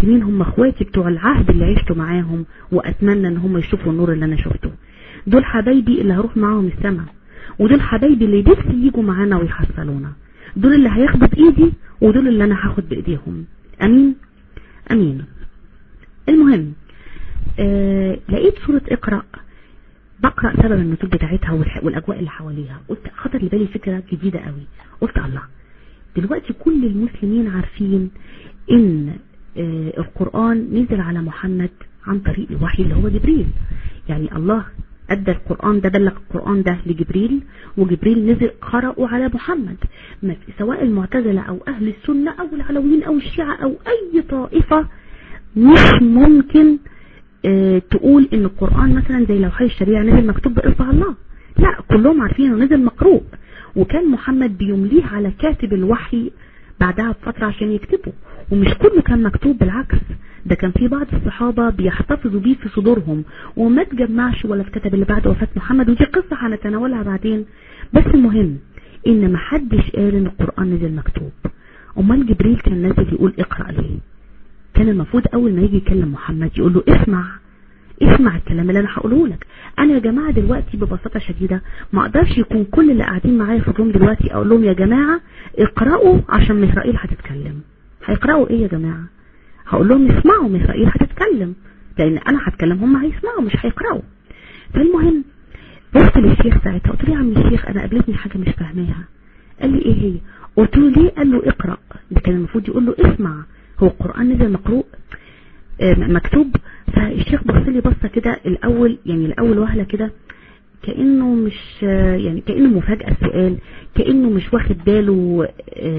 المسلمين هم اخواتي بتوع العهد اللي عشت معاهم، واتمنى ان هم يشوفوا النور اللي انا شفته. دول حبايبي اللي هروح معاهم السما، ودول حبايبي اللي نفسي يجوا معانا ويحصلونا. دول اللي هياخدوا بايدي، ودول اللي انا هاخد بايديهم. امين امين. المهم لقيت سورة اقرأ، بقرأ سبب النزول بتاعتها والاجواء اللي حواليها. قلت خطر لبالي فكرة جديدة قوي. قلت الله، دلوقتي كل المسلمين عارفين ان القرآن نزل على محمد عن طريق الوحي اللي هو جبريل. يعني الله ادى القرآن ده، بلغ القرآن ده لجبريل، وجبريل نزل قرأه على محمد. سواء المعتزلة او اهل السنة او العلويين او الشيعة او اي طائفة، مش ممكن تقول ان القرآن مثلا زي لوحي الشريعة نزل مكتوب بإصبع الله. لا، كلهم عارفين انه نزل مقروء، وكان محمد بيمليه على كاتب الوحي بعدها بفترة عشان يكتبه. ومش كله كان مكتوب، بالعكس، ده كان في بعض الصحابة بيحتفظوا بيه في صدورهم وما تجمعش ولا اتكتب اللي بعد وفاة محمد، ودي قصة هنتناولها بعدين. بس المهم ان محدش قال ان القرآن نزل مكتوب. امال جبريل كان نازل يقول اقرأ ليه؟ كان المفروض اول ما يجي يكلم محمد يقول له اسمع الكلام اللي انا هقوله لك. انا يا جماعة دلوقتي ببساطة شديدة ما اقدرش يكون كل اللي قاعدين معايا في الروم دلوقتي اقول لهم يا جماعة اقرأوا عشان مهرائيل هتتكلم. هيقرأوا ايه يا جماعة؟ هقول لهم اسمعوا مهرائيل هتتكلم، لان انا هتكلم هم هيسمعوا مش هيقرأوا. فالمهم رحت للشيخ ساعتها، قلت له يا عم الشيخ انا قابلتني حاجة مش فاهماها. قال لي ايه هي؟ قلت له ليه؟ قال له اقرأ. ده كان المفروض يقول له اسمع، هو القرآن نزل مقروء مكتوب؟ فالشيخ بص لي بصه كده الاول، يعني الاول وهله كده، كانه مش يعني كانه مفاجاه السؤال، كانه مش واخد باله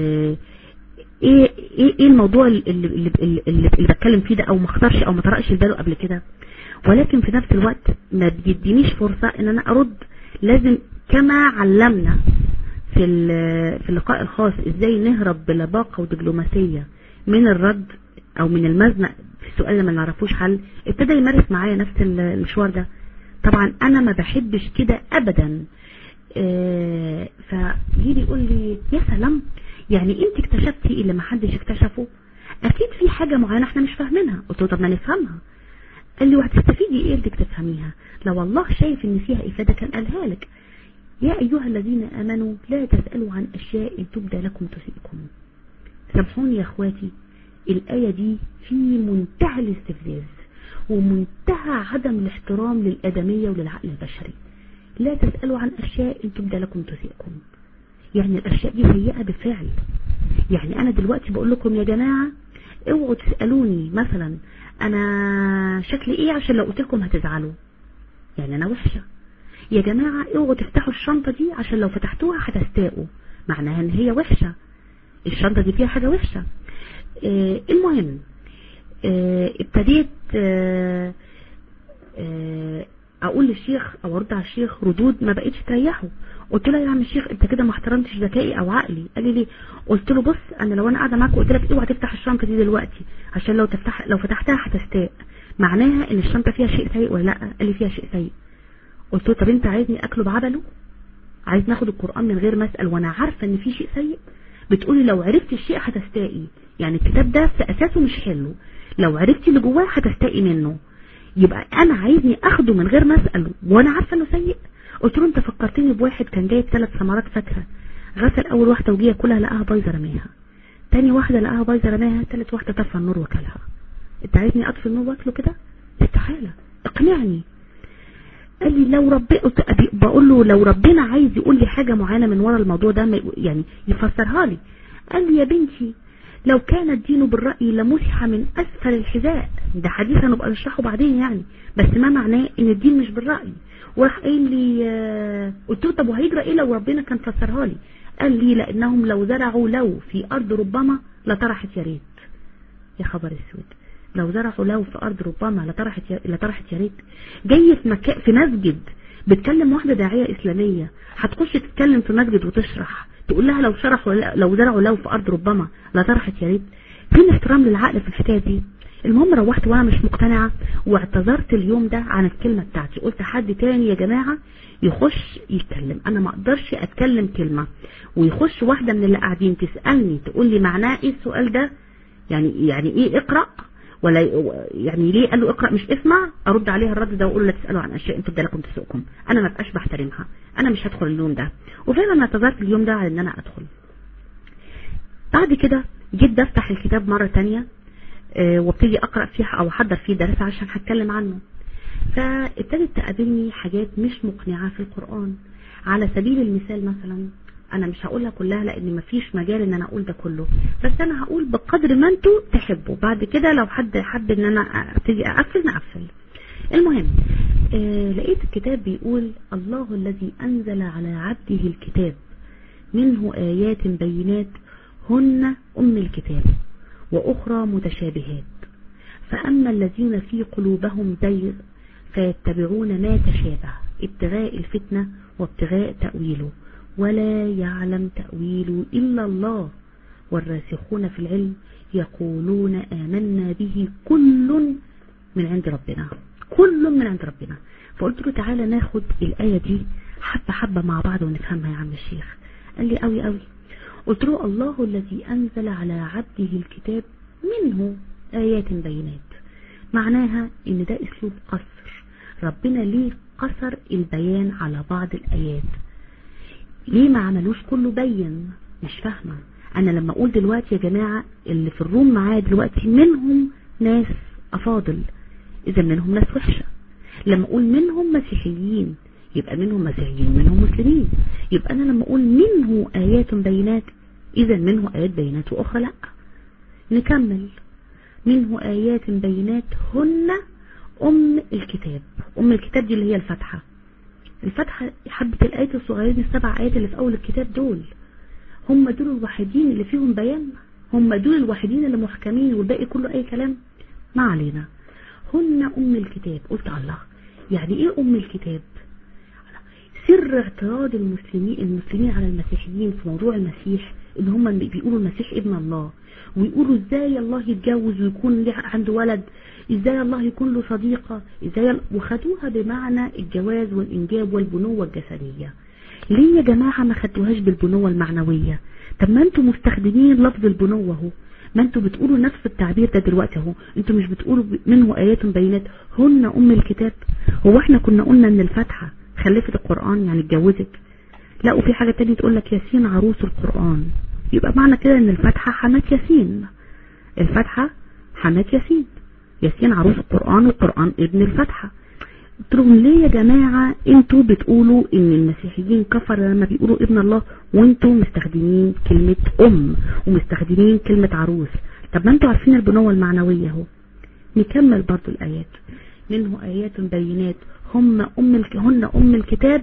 ايه الموضوع اللي بتكلم فيه ده، او ما اختارش او ما طرقش باله قبل كده. ولكن في نفس الوقت ما بيدينيش فرصه ان انا ارد. لازم كما علمنا في اللقاء الخاص ازاي نهرب بلباقه ودبلوماسيه من الرد او من المزنق في السؤال اللي ما نعرفوش حل، ابتدى يمارس معايا نفس المشوار ده. طبعا انا ما بحبش كده ابدا. فجيلي يقول لي يا سلام، يعني انت اكتشفتي اللي ما حدش اكتشفه؟ اكيد في حاجة معينة احنا مش فاهمينها. قلت له طب ما نفهمها. قال لي وهتستفيدي ايه انك تفهميها؟ لو الله شايف ان فيها افادة كان قالها لك. يا ايها الذين امنوا لا تسألوا عن اشياء تبدى لكم تسئكم. سامحوني يا اخواتي، الآية دي في منتهى الاستفزاز ومنتهى عدم الاحترام للآدمية وللعقل البشري. لا تسألوا عن أشياء إن تبدى لكم تسئكم. يعني الأشياء دي سيئة بالفعل. يعني أنا دلوقتي بقول لكم يا جماعة اوعوا تسألوني مثلا أنا شكلي إيه عشان لو قلت لكم هتزعلوا، يعني أنا وحشة. يا جماعة اوعوا تفتحوا الشنطة دي عشان لو فتحتوها هتستاءوا، معناها إن هي وحشة، الشنطة دي فيها حاجة وحشة. المهم ابتديت اقول للشيخ او ارد على الشيخ ردود ما بقيتش تريحه. قلت له يا عم الشيخ انت كده ما احترمتش ذكائي او عقلي. قال لي ليه؟ قلت له بص، انا لو انا قاعده معاك وقلت لك اوعى تفتح الشنطه دي دلوقتي عشان لو فتحتها هتستاء، معناها ان الشنطه فيها شيء سيء ولا لا؟ قال لي فيها شيء سيء. قلت له طب انت عايزني اكله بعبله؟ عايز ناخد القرآن من غير ما اسال وانا عارفه ان في شيء سيء؟ بتقولي لو عرفت الشيء هتستائي، يعني الكتاب ده في اساسه مش حلو، لو عرفتي اللي جواه هتستائي منه، يبقى انا عايزني اخده من غير ما اساله وانا عارفه انه سيء؟ قلت له انت فكرتني بواحد كان جايب 3 ثمرات فاكهه، غسل اول واحده وجيه كلها لقاها بايظه رميها، تاني واحده لقاها بايظه رماها، تالت واحده طفى النور وكلها. انت عايزني اطفي النور واكله كده؟ استحاله، اقنعني. قال لي لو بقول له لو ربنا عايز يقول لي حاجة معينة من ورا الموضوع ده يعني يفسرها لي. قال لي يا بنتي لو كان الدين بالرأي لمسح من أسفل الحذاء، ده حديث هنبقى نشرحه بعدين يعني، بس ما معناه ان الدين مش بالرأي. وراح قايل لي قلت له طب وهيجرى ايه لو ربنا كان فسرها لي؟ قال لي لانهم لو زرعوا لو في ارض ربما لطرحت يا ريت. يا خبر اسود، لو زرعوا له في ارض ربما لطرحت يا ريت. جاي في مسجد بتكلم واحده داعيه اسلاميه، هتخش تتكلم في مسجد وتشرح تقول لها لو زرعوا له في ارض ربما لطرحت يا ريت؟ فين احترام للعقل في الحكايه دي؟ المهم روحت وانا مش مقتنعه، واعتذرت اليوم ده عن الكلمه بتاعتي. قلت حد تاني يا جماعه يخش يتكلم، انا ما اقدرش اتكلم كلمه ويخش واحده من اللي قاعدين تسالني تقول لي معناه ايه السؤال ده، يعني ايه اقرأ، ولا يعني ليه قال له اقرأ مش اسمع، ارد عليها الرد ده واقول له لا تسألوا عن اشياء انتوا بدلكم تسوقكم، انا ما بقاش بحترمها، انا مش هدخل اليوم ده. وفعلا اعتذرت اليوم ده على ان انا ادخل. بعد كده جيت بفتح الكتاب مرة تانية وابتدي اقرأ فيها او احضر فيه درس عشان هتكلم عنه. فابتدت تقابلني حاجات مش مقنعة في القرآن. على سبيل المثال مثلا، انا مش هقولها كلها لان مفيش مجال ان انا اقول ده كله، بس انا هقول بقدر ما انتوا تحبوا. بعد كده لو حد حب ان انا ابتدي اقفل نقفل. المهم لقيت الكتاب بيقول الله الذي انزل على عبده الكتاب منه آيات بينات هن أم الكتاب وأخرى متشابهات، فأما الذين في قلوبهم زيغ فيتبعون ما تشابه ابتغاء الفتنة وابتغاء تأويله ولا يعلم تأويله إلا الله والراسخون في العلم يقولون آمنا به كل من عند ربنا، كل من عند ربنا. فقلت له تعالى ناخد الآية دي حبة حبة مع بعض ونفهمها يا عم الشيخ. قال لي قوي قوي. قلت له الله الذي أنزل على عبده الكتاب منه آيات بينات، معناها ان ده اسلوب قصر. ربنا ليه قصر البيان على بعض الآيات؟ ليه ما عملوش كله بين؟ مش فاهمة. انا لما اقول دلوقتي يا جماعة اللي في الروم معايا دلوقتي منهم ناس افاضل، اذا منهم ناس وحشة. لما اقول منهم مسيحيين يبقى منهم مسيحيين ومنهم مسلمين. يبقى انا لما اقول منه آيات بينات اذا منه آيات بينات واخرى لا. نكمل. منه آيات بينات هن أم الكتاب. أم الكتاب دي اللي هي الفتحة. الفتحة حبة الآيات الصغيرين السبع آيات اللي في أول الكتاب دول، هم دول الوحيدين اللي فيهم بيان، هم دول الوحيدين اللي محكمين والباقي كله أي كلام. ما علينا. هن أم الكتاب. قلت الله، يعني إيه أم الكتاب؟ سر اعتراض المسلمين على المسيحيين في موضوع المسيح ان هم بيقولوا المسيح ابن الله، ويقولوا ازاي الله يتجوز ويكون عنده ولد، ازاي الله يكون له صديقة، ازاي، وخدوها بمعنى الجواز والانجاب والبنوة الجسدية. ليه يا جماعة ما خدوهاش بالبنوة المعنوية؟ طب ما انتوا مستخدمين لفظ البنوة اهو، ما انتوا بتقولوا نفس التعبير ده دلوقتي اهو. انتوا مش بتقولوا منه آيات بينات هن أم الكتاب؟ هو احنا كنا قلنا ان الفاتحة خلفت القرآن يعني اتجوزت؟ لا. وفي حاجة تانية تقول لك ياسين عروس القرآن، يبقى معنى كده ان الفاتحة حمات ياسين. الفاتحة حمات ياسين، ياسين عروس القرآن والقرآن ابن الفاتحة. قلت لهم ليه يا جماعة انتوا بتقولوا ان المسيحيين كفر لما بيقولوا ابن الله وانتوا مستخدمين كلمة ام ومستخدمين كلمة عروس؟ طب ما انتوا عارفين البنوة المعنوية اهو. نكمل برضو الآيات. منه آيات بينات هن أم الكتاب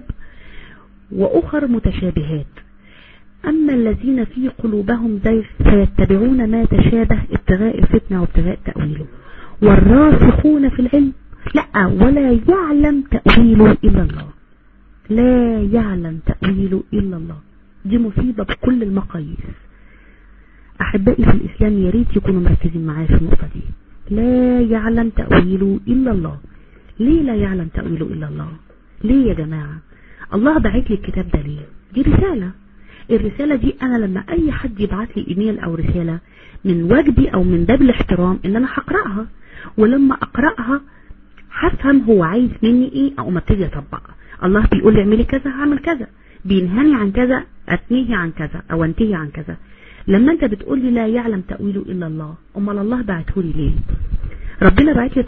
وأخر متشابهات، أما الذين في قلوبهم زيغ فيتبعون ما تشابه ابتغاء الفتنة وابتغاء تأويله والراسخون في العلم لا ولا يعلم تأويله إلا الله. لا يعلم تأويله إلا الله. دي مصيبة بكل المقاييس. أحبائي في الإسلام يا ريت يكونوا مركزين معايا في النقطة دي. لا يعلم تأويله إلا الله. ليه لا يعلم تأويله إلا الله؟ ليه يا جماعة؟ الله بعت لي الكتاب ده ليه؟ دي رسالة. الرسالة دي أنا لما أي حد يبعت لي إيميل أو رسالة من واجبي أو من باب الاحترام إن أنا هقرأها، ولما أقرأها هفهم هو عايز مني إيه أو ما ابتدي أطبقها. الله بيقول لي اعملي كذا هعمل كذا، بينهاني عن كذا أتنهي عن كذا أو أنتهي عن كذا. لما أنت بتقول لي لا يعلم تأويله إلا الله، أمال الله بعته لي ليه؟ ربنا بعت لي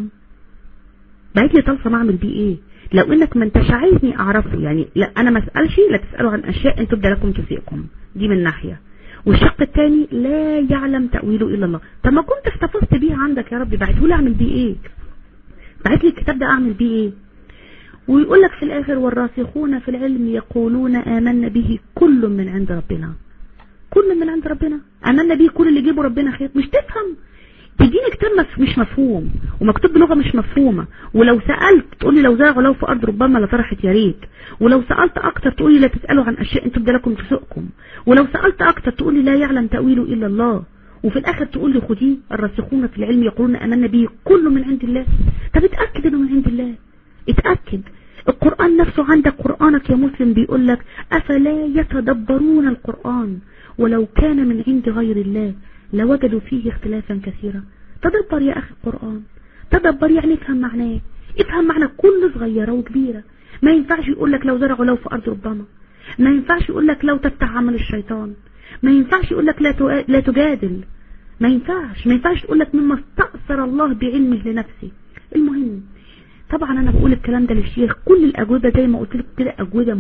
طلسم أعمل بيه إيه؟ لو انك ما انتش عايزني اعرفه، يعني لا انا ما اسالش، لا تسالوا عن اشياء انتم بدلكم تسيئكم، دي من ناحيه. والشق الثاني لا يعلم تاويله الا الله. طب ما كنت احتفظت بيه عندك يا رب، بعته لي اعمل بيه ايه؟ بعت لي الكتاب ده اعمل بيه ايه؟ ويقول لك في الاخر والراسخون في العلم يقولون آمنا به كل من عند ربنا. كل من عند ربنا، آمنا به كل اللي يجيبه ربنا خير. مش تفهم؟ تديني كتاب مش مفهوم ومكتوب بلغة مش مفهومة، ولو سألت تقولي لو زرعوا لو في أرض ربما لطرحت يا ريت، ولو سألت أكتر تقولي لا تسألوا عن أشياء أنتم بدلكم تسؤكم، ولو سألت أكتر تقولي لا يعلم تأويله إلا الله، وفي الآخر تقولي خديه الراسخون في العلم يقولون آمنا به كل من عند الله. طب اتأكد إنه من عند الله، اتأكد. القرآن نفسه عندك، قرآنك يا مسلم بيقول لك أفلا يتدبرون القرآن ولو كان من عند غير الله لوجدوا فيه اختلافا كثيرا. تدبر يا أخي القرآن، تدبر يعني افهم معناه، افهم معنى كل صغيرة وكبيرة. ما ينفعش يقول لك لو زرعوا لو في أرض ربما، ما ينفعش يقول لك لو تفتح عمل الشيطان، ما ينفعش يقول لك لا تجادل، ما ينفعش تقول لك مما استأثر الله بعلمه لنفسه. المهم طبعا انا بقول الكلام ده للشيخ، كل الاجوبه زي ما قلت لك كده اجوبه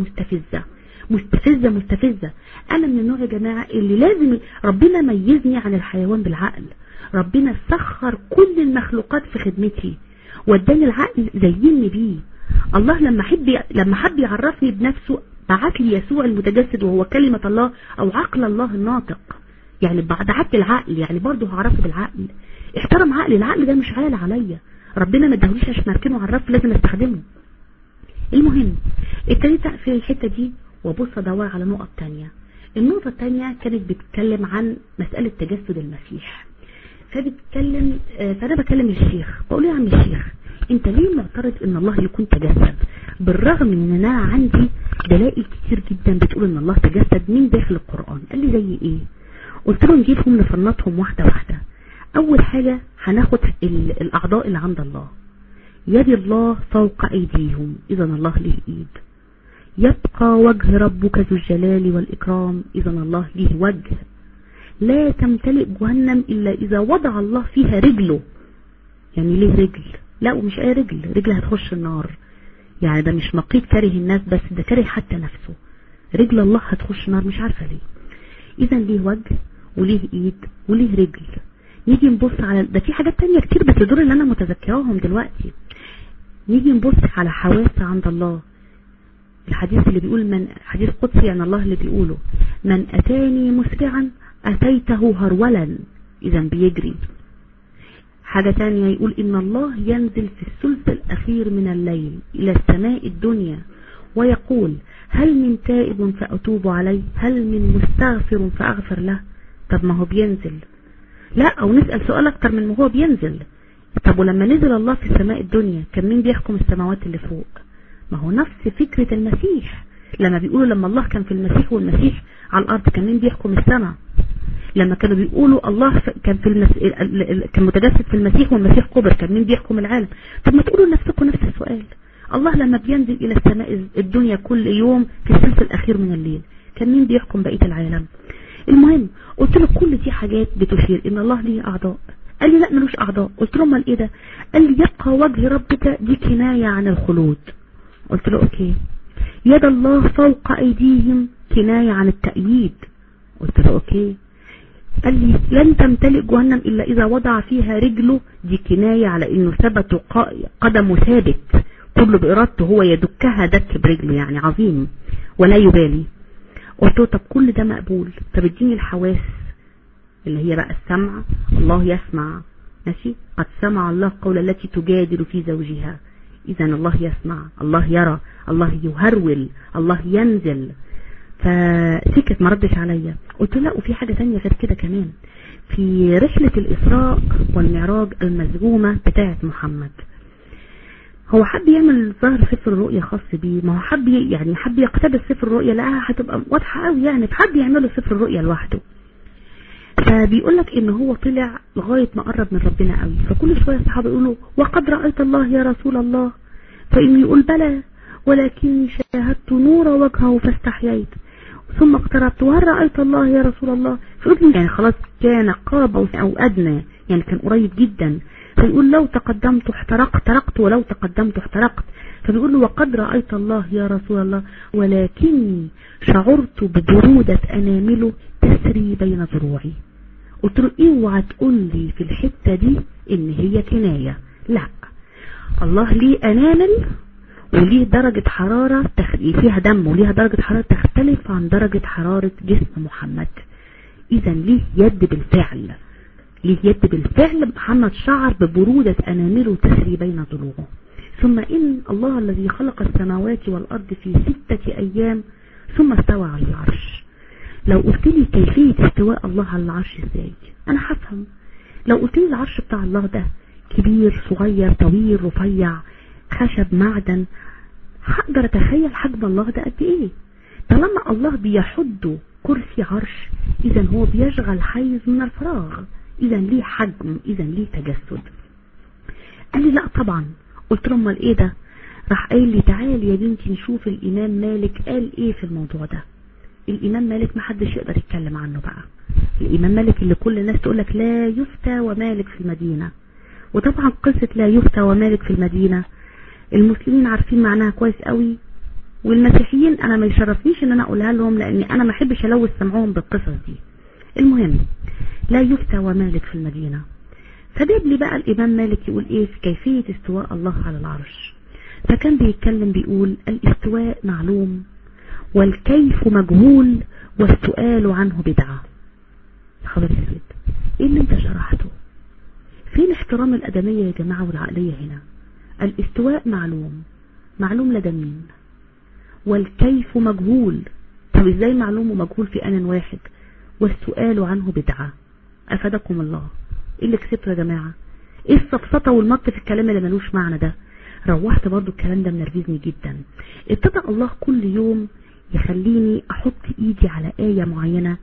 مستفزه. انا من النوع يا جماعه اللي لازم ربنا ميزني عن الحيوان بالعقل. ربنا سخر كل المخلوقات في خدمتي واداني العقل زيني بيه. الله لما حب يعرفني بنفسه بعت لي يسوع المتجسد وهو كلمه الله او عقل الله الناطق. يعني بعت العقل، يعني برضه هعرفه بالعقل. احترم عقلي، العقل ده مش عالي عليا، ربنا ما اداهوليش عشان اركنه على الرف، لازم استخدمه. المهم ابتديت في الحته دي وابص ادور على نقط تانية. النقطه التانية كانت بتتكلم عن مساله تجسد المسيح. فانا بكلم الشيخ بقول له يا عم الشيخ، انت ليه معترض ان الله يكون تجسد بالرغم من ان انا عندي دلائل كتير جدا بتقول ان الله تجسد من داخل القرآن؟ قال لي زي ايه؟ قلت له نجيبهم نفنطهم واحدة واحدة. اول حاجة هناخد الاعضاء اللي عند الله. يد الله فوق ايديهم، اذا الله له ايد. يبقى وجه ربك ذو الجلال والاكرام، اذا الله له وجه. لا تمتلئ جهنم الا اذا وضع الله فيها رجله. يعني ليه رجل؟ لا ومش اي رجل هتخش النار. يعني ده مش مقيت كاره الناس بس، ده كاره حتى نفسه. رجل الله هتخش النار مش عارفة ليه. اذا ليه وجه وليه ايد وليه رجل. نيجي نبص على ده، في حاجات تانية كتير بتدور اللي انا متذكراهم دلوقتي. نيجي نبص على حواس عند الله. الحديث اللي بيقول حديث قدسي عن الله اللي بيقوله من اتاني مسرعا اتيته هرولا، اذا بيجري. حاجة تانية يقول ان الله ينزل في الثلث الاخير من الليل الى السماء الدنيا ويقول هل من تائب فأتوب عليه، هل من مستغفر فأغفر له. طب ما هو بينزل. لا، او نسأل سؤال اكتر من ما هو بينزل. طب ولما نزل الله في السماء الدنيا كان مين بيحكم السماوات اللي فوق؟ ما هو نفس فكرة المسيح. لما بيقولوا لما الله كان في المسيح والمسيح على الارض كان مين بيحكم السماء؟ لما كانوا بيقولوا الله كان كان متجسد في المسيح والمسيح قبر، كان مين بيحكم العالم؟ طب ما تقولوا لنفسكم نفس السؤال. الله لما بينزل الى السماء الدنيا كل يوم في الثلث الاخير من الليل كان مين بيحكم بقية العالم؟ المهم قلت له كل دي حاجات بتشير ان الله ليه اعضاء. قال لي لا ملوش اعضاء. قلت له امال ايه ده؟ قال لي يبقى وجه ربك، دي كناية عن الخلود. قلت له اوكي. يد الله فوق ايديهم كناية عن التأييد. قلت له اوكي. قال لي لن تمتلئ جهنم الا اذا وضع فيها رجله، دي كناية على انه ثبت قدمه ثابت، كله بإرادته هو يدكها دك برجله، يعني عظيم ولا يبالي. قلت له طب كل ده مقبول، طب اديني الحواس اللي هي بقى السمع. الله يسمع، ماشي. قد سمع الله قول التي تجادل في زوجها، اذا الله يسمع، الله يرى، الله يهرول، الله ينزل. فسكت ما ردش عليا. قلت له لا وفي حاجة تانية غير كده كمان. في رحلة الإسراء والمعراج المزعومة بتاعة محمد، هو حب يعمل ظاهر سفر الرؤيا خاص بيه. ما هو حب يقتبس سفر الرؤيا، لقاها هتبقى واضحة قوي يعني، فحب يعمله سفر الرؤيا لوحده. فبيقول لك ان هو طلع لغاية ما قرب من ربنا قوي، فكل شوية الصحابة يقولوا وقد رأيت الله يا رسول الله، فإن يقول بلى ولكني شاهدت نور وجهه فاستحييت، ثم اقتربت وهل رأيت الله يا رسول الله، فقلت يعني خلاص كان قاب او ادنى، يعني كان قريب جدا. فيقول لو تقدمت احترقت ولو تقدمت احترقت. فبيقول له وقد رأيت الله يا رسول الله ولكني شعرت ببرودة أنامله تسري بين ضلوعي. قلت له اوعى تقول لي في الحتة دي ان هي كناية، لا، الله ليه أنامل وليه درجة حرارة فيها دم، وليها درجة حرارة تختلف عن درجة حرارة جسم محمد. اذا ليه يد بالفعل، ليه يد بالفعل. محمد شعر ببرودة أنامله تسري بين ضلوعه. ثم إن الله الذي خلق السماوات والأرض في 6 أيام ثم استوى على العرش. لو قلت لي كيفية استواء الله على العرش ازاي انا هفهم. لو قلت لي العرش بتاع الله ده كبير صغير طويل رفيع خشب معدن، هقدر اتخيل حجم الله ده قد ايه. طالما الله بيحد كرسي عرش اذا هو بيشغل حيز من الفراغ، اذا ليه حجم، اذا ليه تجسد. قال لي لا طبعا. قلت له امال ايه ده؟ راح قايل لي تعالي يا بنتي نشوف الامام مالك قال ايه في الموضوع ده. الامام مالك ما حدش يقدر يتكلم عنه بقى. الامام مالك اللي كل الناس تقول لك لا يفتى ومالك في المدينة. وطبعا قصة لا يفتى ومالك في المدينة المسلمين عارفين معناها كويس قوي، والمسيحيين انا ما يشرفنيش ان انا اقولها لهم لاني انا ما احبش الوث سمعهم بالقصص دي. المهم لا يفتى ومالك في المدينة. فجاب لي بقى الامام مالك يقول ايه في كيفية استواء الله على العرش. فكان بيتكلم بيقول الاستواء معلوم والكيف مجهول والسؤال عنه بدعة. خبر اسود، ايه اللي انت شرحته؟ فين احترام الادمية يا جماعة والعقلية هنا؟ الاستواء معلوم، معلوم لدى مين؟ والكيف مجهول. طب ازاي معلوم ومجهول في آن واحد؟ والسؤال عنه بدعة. افادكم الله. ايه اللي كسبته يا جماعة؟ ايه السفسطة والمط في الكلام اللي ملوش معنى ده؟ روحت برضو الكلام ده منرفزني جدا. ابتدى الله كل يوم يخليني احط ايدي على آية معينة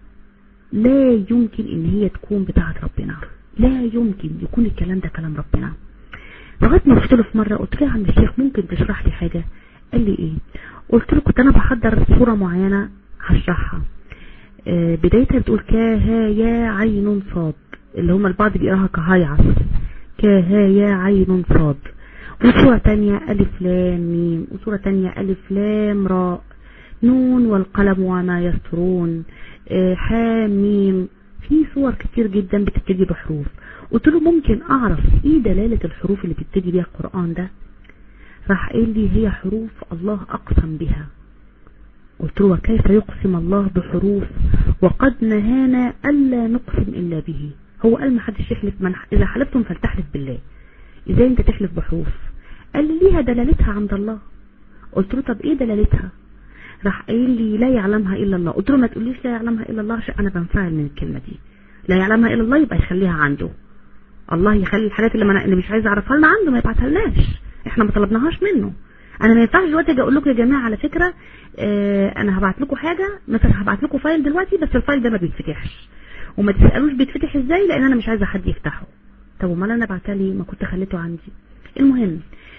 لا يمكن ان هي تكون بتاعت ربنا، لا يمكن يكون الكلام ده كلام ربنا. لغايه ما قلت له في مره، قلت له يا عم الشيخ ممكن تشرح لي حاجه؟ قال لي ايه؟ قلت له كنت انا بحضر صوره معينه هشرحها، بدايتها بتقول كاها يا عين صاد، اللي هم البعض بيقراها كهيعص، كاها يا عين صاد. وصوره تانية الف لام ميم، وصوره تانية الف لام راء، نون والقلم وما يسطرون، حاميم. في صور كتير جدا بتبتدي بحروف. قلت له ممكن اعرف ايه دلالة الحروف اللي بتبتدي بيها القرآن ده؟ راح قال لي هي حروف الله اقسم بها. قلت له وكيف يقسم الله بحروف وقد نهانا الا نقسم الا به؟ هو قال ما حدش يحلف، اذا حلفتم فلتحلف بالله. ازاي انت تحلف بحروف؟ قال لي ليها دلالتها عند الله. قلت له طب ايه دلالتها؟ راح قايل لي لا يعلمها الا الله. قلت له ما تقوليش لا يعلمها الا الله عشان انا بنفعل من الكلمه دي. لا يعلمها الا الله يبقى يخليها عنده. الله يخلي الحاجات اللي مش عايز اعرفها لنا عنده ما يبعتها لناش، احنا ما طلبناهاش منه. انا ما ينفعش دلوقتي اجي اقول لكم يا جماعه على فكره انا هبعت لكم حاجه، مثلا هبعت لكم فايل دلوقتي بس الفايل ده ما بيتفتحش وما تسالوش بيتفتح ازاي لان انا مش عايزه حد يفتحه. طب امال انا بعتها ليه؟ ما كنت خليته عندي. المهم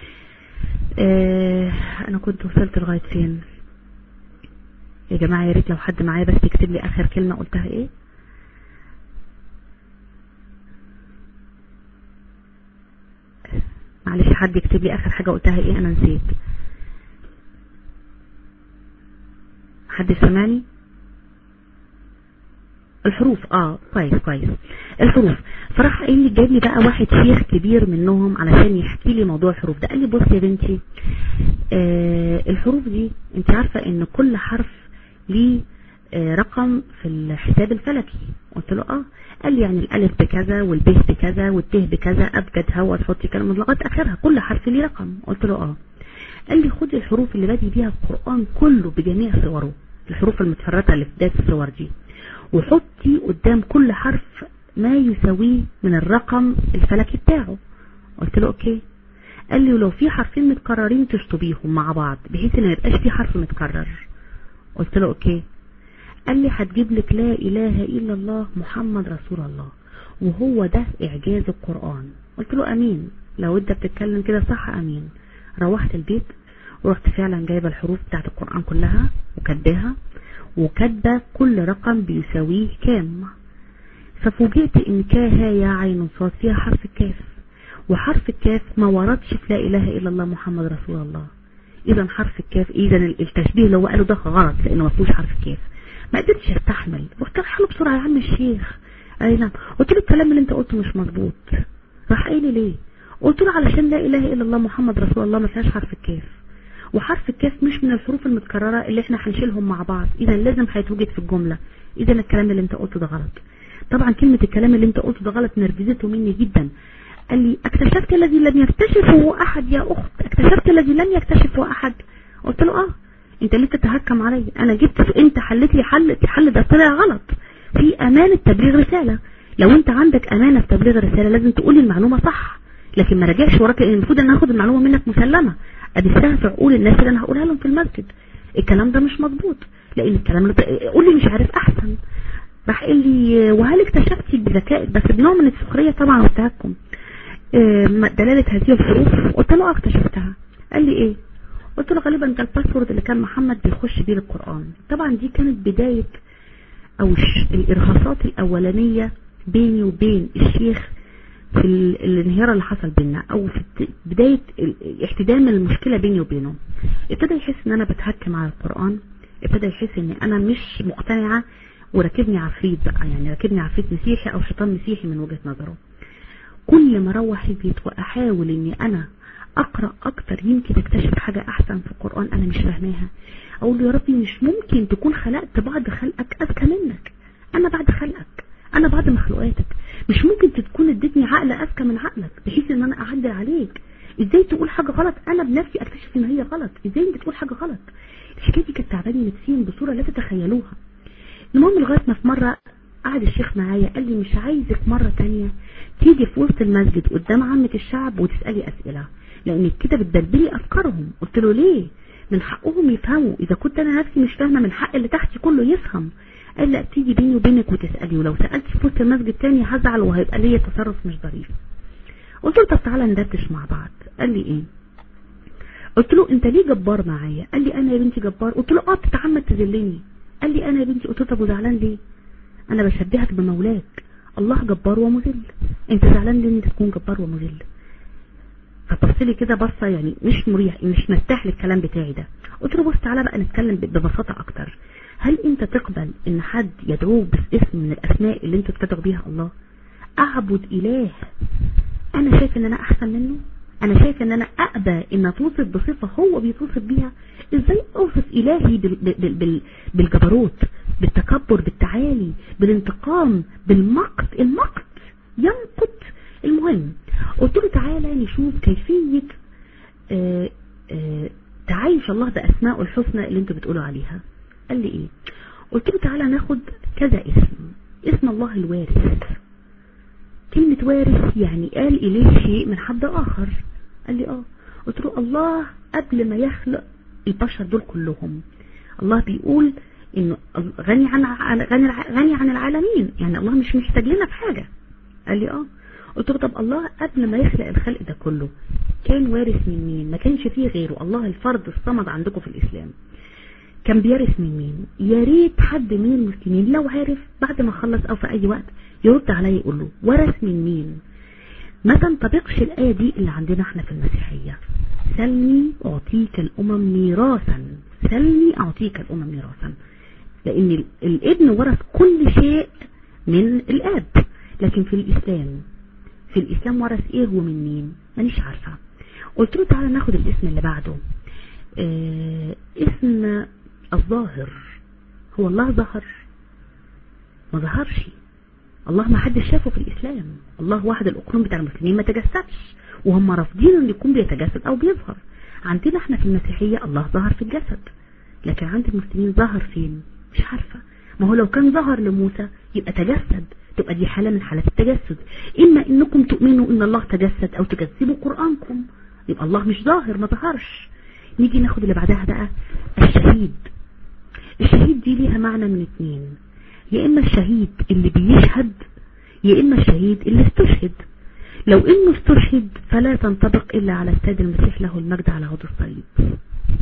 انا كنت وصلت لغايه فين يا جماعه؟ يا ريت لو حد معايا بس يكتب لي اخر كلمه قلتها ايه. معلش حد يكتب لي اخر حاجه قلتها ايه، انا نسيت. حد سمعني؟ الحروف كويس الحروف. فراح قال لي جاب لي بقى واحد شيخ كبير منهم علشان يحكي لي موضوع الحروف ده. قال لي بص يا بنتي الحروف دي انت عارفه ان كل حرف ليه رقم في الحساب الفلكي. قلت له قال لي يعني الالف بكذا والب بكذا والت بكذا، ابجد هوا تحطي كلمه لغايه اخرها كل حرف ليه رقم. قلت له قال لي خدي الحروف اللي بادئ بيها القرآن كله بجميع صوره، الحروف المتفرقه اللي في بدايه الصور دي، وحطي قدام كل حرف ما يساويه من الرقم الفلكي بتاعه. قلت له اوكي. قال لي ولو في حرفين متكررين تشطبيهم مع بعض بحيث ان ما يبقاش في حرف متكرر. قلت له اوكي. قال لي هتجيب لك لا اله الا الله محمد رسول الله، وهو ده اعجاز القرآن. قلت له امين، لو انت بتتكلم كده صح امين. روحت البيت ورحت فعلا جايبه الحروف بتاعت القرآن كلها وكاتباها، وكاتبه كل رقم بيساويه كام. ففوجئت ان كاها يا عين صاد فيها حرف الكاف، وحرف الكاف ما وردش في لا اله الا الله محمد رسول الله. اذا حرف الكاف، اذا التشبيه اللي هو قاله ده غلط لانه ما فيهوش حرف الكاف. ما قدرتش استحمل، رحت رايحه له بسرعه يا عم الشيخ. اي نعم. قلت له الكلام اللي انت قلته مش مظبوط. راح قايل لي ليه؟ قلت له علشان لا اله الا الله محمد رسول الله ما فيهاش حرف الكاف، وحرف الكاف مش من الحروف المتكرره اللي احنا هنشيلهم مع بعض، اذا لازم هيتوجد في الجمله. اذا الكلام اللي انت قلته ده غلط. طبعا كلمه الكلام اللي انت قلته ده غلط نرفزته مني جدا. قال لي اكتشفت الذي لم يكتشفه احد يا اخت، اكتشفت الذي لم يكتشفه احد. قلت له انت ليه تتهكم علي؟ انا جبت انت حلت لي حل ده طلع غلط. في امانه تبليغ رساله، لو انت عندك امانه في تبليغ الرساله لازم تقول لي المعلومه صح، لكن ما راجعش وراك. المفروض ان اخد المعلومه منك مسلمه ادسها في عقول الناس اللي انا هقولها لهم في المسجد. الكلام ده مش مظبوط، لان الكلام قول لي مش عارف احسن. راح قال لي وهل اكتشفتي بذكائك بس بنوع من السخرية طبعا والتهكم دلالة هذه الحروف؟ قلت له اكتشفتها. قال لي ايه؟ قلت له غالبا ده الباسورد اللي كان محمد بيخش بيه القرآن. طبعا دي كانت بداية او الارهاصات الاولانية بيني وبين الشيخ في الانهيار اللي حصل بينا، او في بداية احتدام المشكلة بيني وبينه. ابتدى يحس ان انا بتهكم على القرآن، ابتدى يحس ان انا مش مقتنعة، وركبني عفريت بقى، يعني ركبني عفريت مسيحي او شيطان مسيحي من وجهة نظره. كل ما اروح البيت واحاول اني انا اقرأ اكتر يمكن اكتشف حاجة احسن في القرآن انا مش فاهماها، اقول له يا ربي مش ممكن تكون خلقت بعد خلقك اذكى منك، انا بعد خلقك، انا بعد مخلوقاتك، مش ممكن تكون اديتني عقل اذكى من عقلك بحيث ان انا اعدل عليك. ازاي تقول حاجة غلط انا بنفسي اكتشف ان هي غلط؟ ازاي انت تقول حاجة غلط؟ الحكاية دي كانت تعباني نفسيا بصورة لا تتخيلوها. المهم لغاية ما في مرة قعد الشيخ معايا قال لي مش عايزك مرة تانية تيجي في وسط المسجد قدام عامة الشعب وتسألي اسئلة، لان كده بتدبلي افكارهم. قلت له ليه؟ من حقهم يفهموا، اذا كنت انا نفسي مش فاهمة من حق اللي تحتي كله يفهم. قال لا تيجي بيني وبينك وتسألي، ولو سألت في وسط المسجد تاني هزعل وهيبقى ليا تصرف مش ظريف. قلت له طب تعالى ندردش مع بعض. قال لي ايه؟ قلت له انت ليه جبار معايا؟ قال لي انا يا بنتي جبار؟ قلت له بتتعمد تذلني. قال لي انا يا بنتي؟ قلت له طب وزعلان ليه؟ انا بشبهك بمولاك، الله جبار ومذل، انت زعلان ليه انت تكون جبار ومذل؟ فبص لي كده بصه يعني مش مريح، مش مرتاح للكلام بتاعي ده. قلت له بص تعالى بقى نتكلم ببساطه اكتر. هل انت تقبل ان حد يدعوك باسم من الاسماء اللي انتوا بتدعوا بيها الله؟ اعبد اله انا شايف ان انا احسن منه؟ انا شايف ان انا اقبل ان اتوصف بصفة هو بيتوصف بيها؟ ازاي اوصف الهي بالجبروت، بالتكبر، بالتعالي، بالانتقام، بالمقت؟ المقت يمقت. المهم قلت له تعالى نشوف كيفية تعايش الله باسماء الحسنى اللي انتوا بتقولوا عليها. قال لي ايه؟ قلت له تعالى ناخد كذا اسم الله الوارث. كلمة وارث يعني قال إليه شيء من حد آخر. قال لي قلت له الله قبل ما يخلق البشر دول كلهم الله بيقول إنه غني عن العالمين، يعني الله مش محتاج لنا في حاجة. قال لي قلت له طب الله قبل ما يخلق الخلق ده كله كان وارث من مين؟ ما كانش فيه غيره، الله الفرد الصمد عندكم في الإسلام. كان بيرث من مين؟ يا ريت حد من المسلمين لو عارف بعد ما خلص او في اي وقت يرد عليا يقول له ورث من مين. ما تنطبقش الايه دي اللي عندنا احنا في المسيحيه، سلني اعطيك الامم ميراثا، سلني اعطيك الامم ميراثا، لان الابن ورث كل شيء من الاب. لكن في الاسلام ورث ايه ومن مين؟ مانيش عارفه. قلت له تعالى ناخد الاسم اللي بعده. اسم الظاهر. هو الله ظهر؟ ما ظهرش. الله ما حدش شافه في الإسلام. الله واحد الأقلوم بتاع المسلمين ما تجسدش، وهم رافضين ان يكون بيتجسد او بيظهر. عندنا احنا في المسيحية الله ظهر في الجسد، لكن عند المسلمين ظهر فين؟ مش عارفة. ما هو لو كان ظهر لموسى يبقى تجسد، تبقى دي حالة من حالات التجسد. اما انكم تؤمنوا ان الله تجسد او تكذبوا قرآنكم، يبقى الله مش ظاهر، ما ظهرش. نيجي ناخد اللي بعدها بقى، الشهيد. الشهيد دي ليها معنى من اتنين، يا اما الشهيد اللي بيشهد، يا اما الشهيد اللي استشهد. لو انه استشهد فلا تنطبق الا على السيد المسيح له المجد على عود الصليب،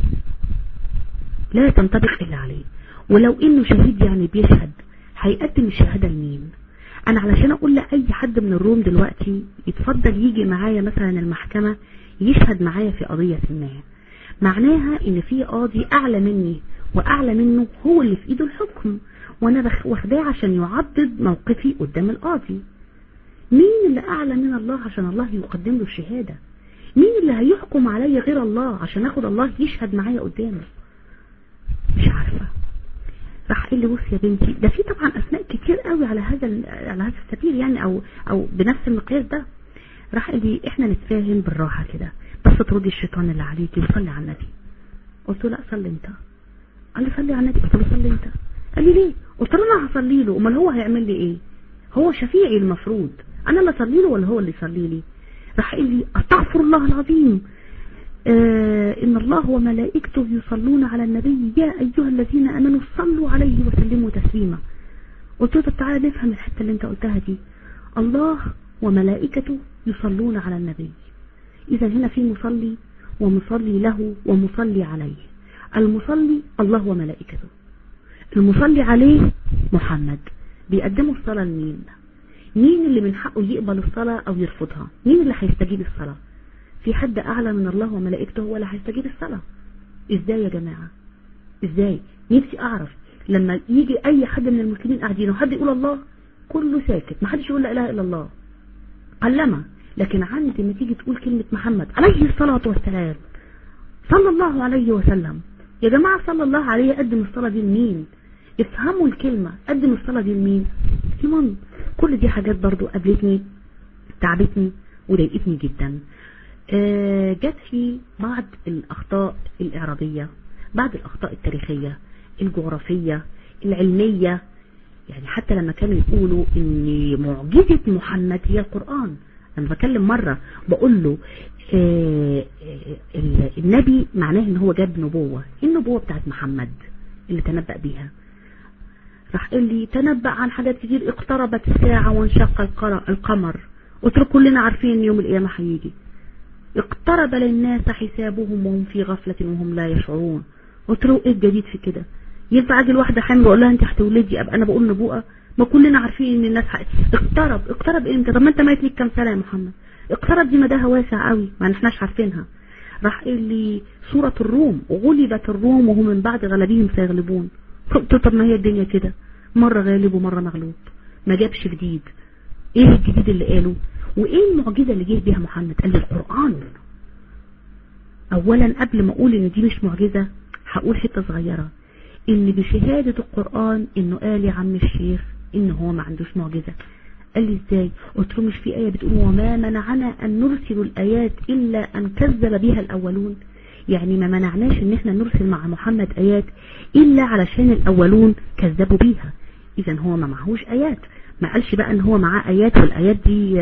لا تنطبق الا عليه. ولو انه شهيد يعني بيشهد، هيقدم الشهادة لمين؟ انا علشان اقول لاي حد من الروم دلوقتي يتفضل يجي معايا مثلا المحكمة يشهد معايا في قضية ما، معناها ان في قاضي اعلى مني واعلى منه هو اللي في ايده الحكم، وانا واخداه عشان يعضد موقفي قدام القاضي. مين اللي اعلى من الله عشان الله يقدم له الشهادة؟ مين اللي هيحكم عليا غير الله عشان اخد الله يشهد معايا قدامه؟ مش عارفة. راح قال لي بص يا بنتي، ده في طبعا اسماء كتير قوي على هذا السبيل يعني او بنفس المقياس ده. راح قال لي احنا نتفاهم بالراحة كده، بس تردي الشيطان اللي عليكي وصلي على النبي. قلت له لا صلي انت. قال لي صلي على النبي. قلت له صلي انت. قال لي ليه؟ قلت له انا هصلي له، امال هو هيعمل لي ايه؟ هو شفيعي المفروض، انا اللي اصلي له ولا هو اللي يصلي لي؟ راح قال لي استغفر الله العظيم، ان الله وملائكته يصلون على النبي يا ايها الذين امنوا صلوا عليه وسلموا تسليما. قلت له طب تعالى نفهم الحتة اللي انت قلتها دي. الله وملائكته يصلون على النبي، اذا هنا في مصلي ومصلي له ومصلي عليه. المصلي الله وملائكته، المصلي عليه محمد. بيقدموا الصلاة لمين؟ مين اللي من حقه يقبل الصلاة او يرفضها؟ مين اللي هيستجيب الصلاة؟ في حد اعلى من الله وملائكته هو اللي هيستجيب الصلاة؟ ازاي يا جماعة؟ ازاي؟ نفسي اعرف لما يجي اي حد من المسلمين قاعدين وحد يقول الله كله ساكت، ما حدش يقول لا اله الا الله قلما. لكن عندي ما تيجي تقول كلمة محمد عليه الصلاة والسلام صلى الله عليه وسلم، يا جماعة صلى الله عليه، قدم الصلاة دي لمين؟ افهموا الكلمة، قدم الصلاة دي لمين؟ المهم كل دي حاجات برضو قابلتني، تعبتني وضايقتني جدا. جت في بعض الأخطاء الإعرابية، بعض الأخطاء التاريخية الجغرافية العلمية. يعني حتى لما كانوا يقولوا ان معجزة محمد هي القرآن، انا بكلم مرة بقول له النبي معناه ان هو جاب نبوة، النبوة بتاعت محمد اللي تنبأ بيها. راح قال لي تنبأ عن حاجات كتير، اقتربت الساعة وانشق القمر. قلت له كلنا عارفين ان يوم القيامة هيجي. اقترب للناس حسابهم وهم في غفلة وهم لا يشعرون. قلت له ايه الجديد في كده؟ ينفع اجي الواحدة حامل واقول لها انت هتولدي ابقى انا بقول نبوءة؟ ما كلنا عارفين ان الناس اقترب امتى؟ طب ما انت ميت ليك كام سنة يا محمد؟ اقترب دي مداها واسع قوي ما نحناش عارفينها. راح قال لي سورة الروم، غلبت الروم وهم من بعد غلبهم سيغلبون. قلت له طب ما هي الدنيا كده، مرة غالب ومرة مغلوب، ما جابش جديد. ايه الجديد اللي قاله؟ وايه المعجزة اللي جه بيها محمد؟ قال لي القرآن. اولا قبل ما اقول ان دي مش معجزة هقول حتة صغيرة، ان بشهادة القرآن انه قال يا عم الشيخ ان هو ما عندوش معجزة. قال لي ازاي؟ قلت له مش في آية بتقول وما منعنا ان نرسل الآيات الا ان كذب بها الاولون؟ يعني ما منعناش ان احنا نرسل مع محمد آيات الا علشان الاولون كذبوا بيها. اذا هو ما معهوش آيات، ما قالش بقى ان هو معاه آيات والآيات دي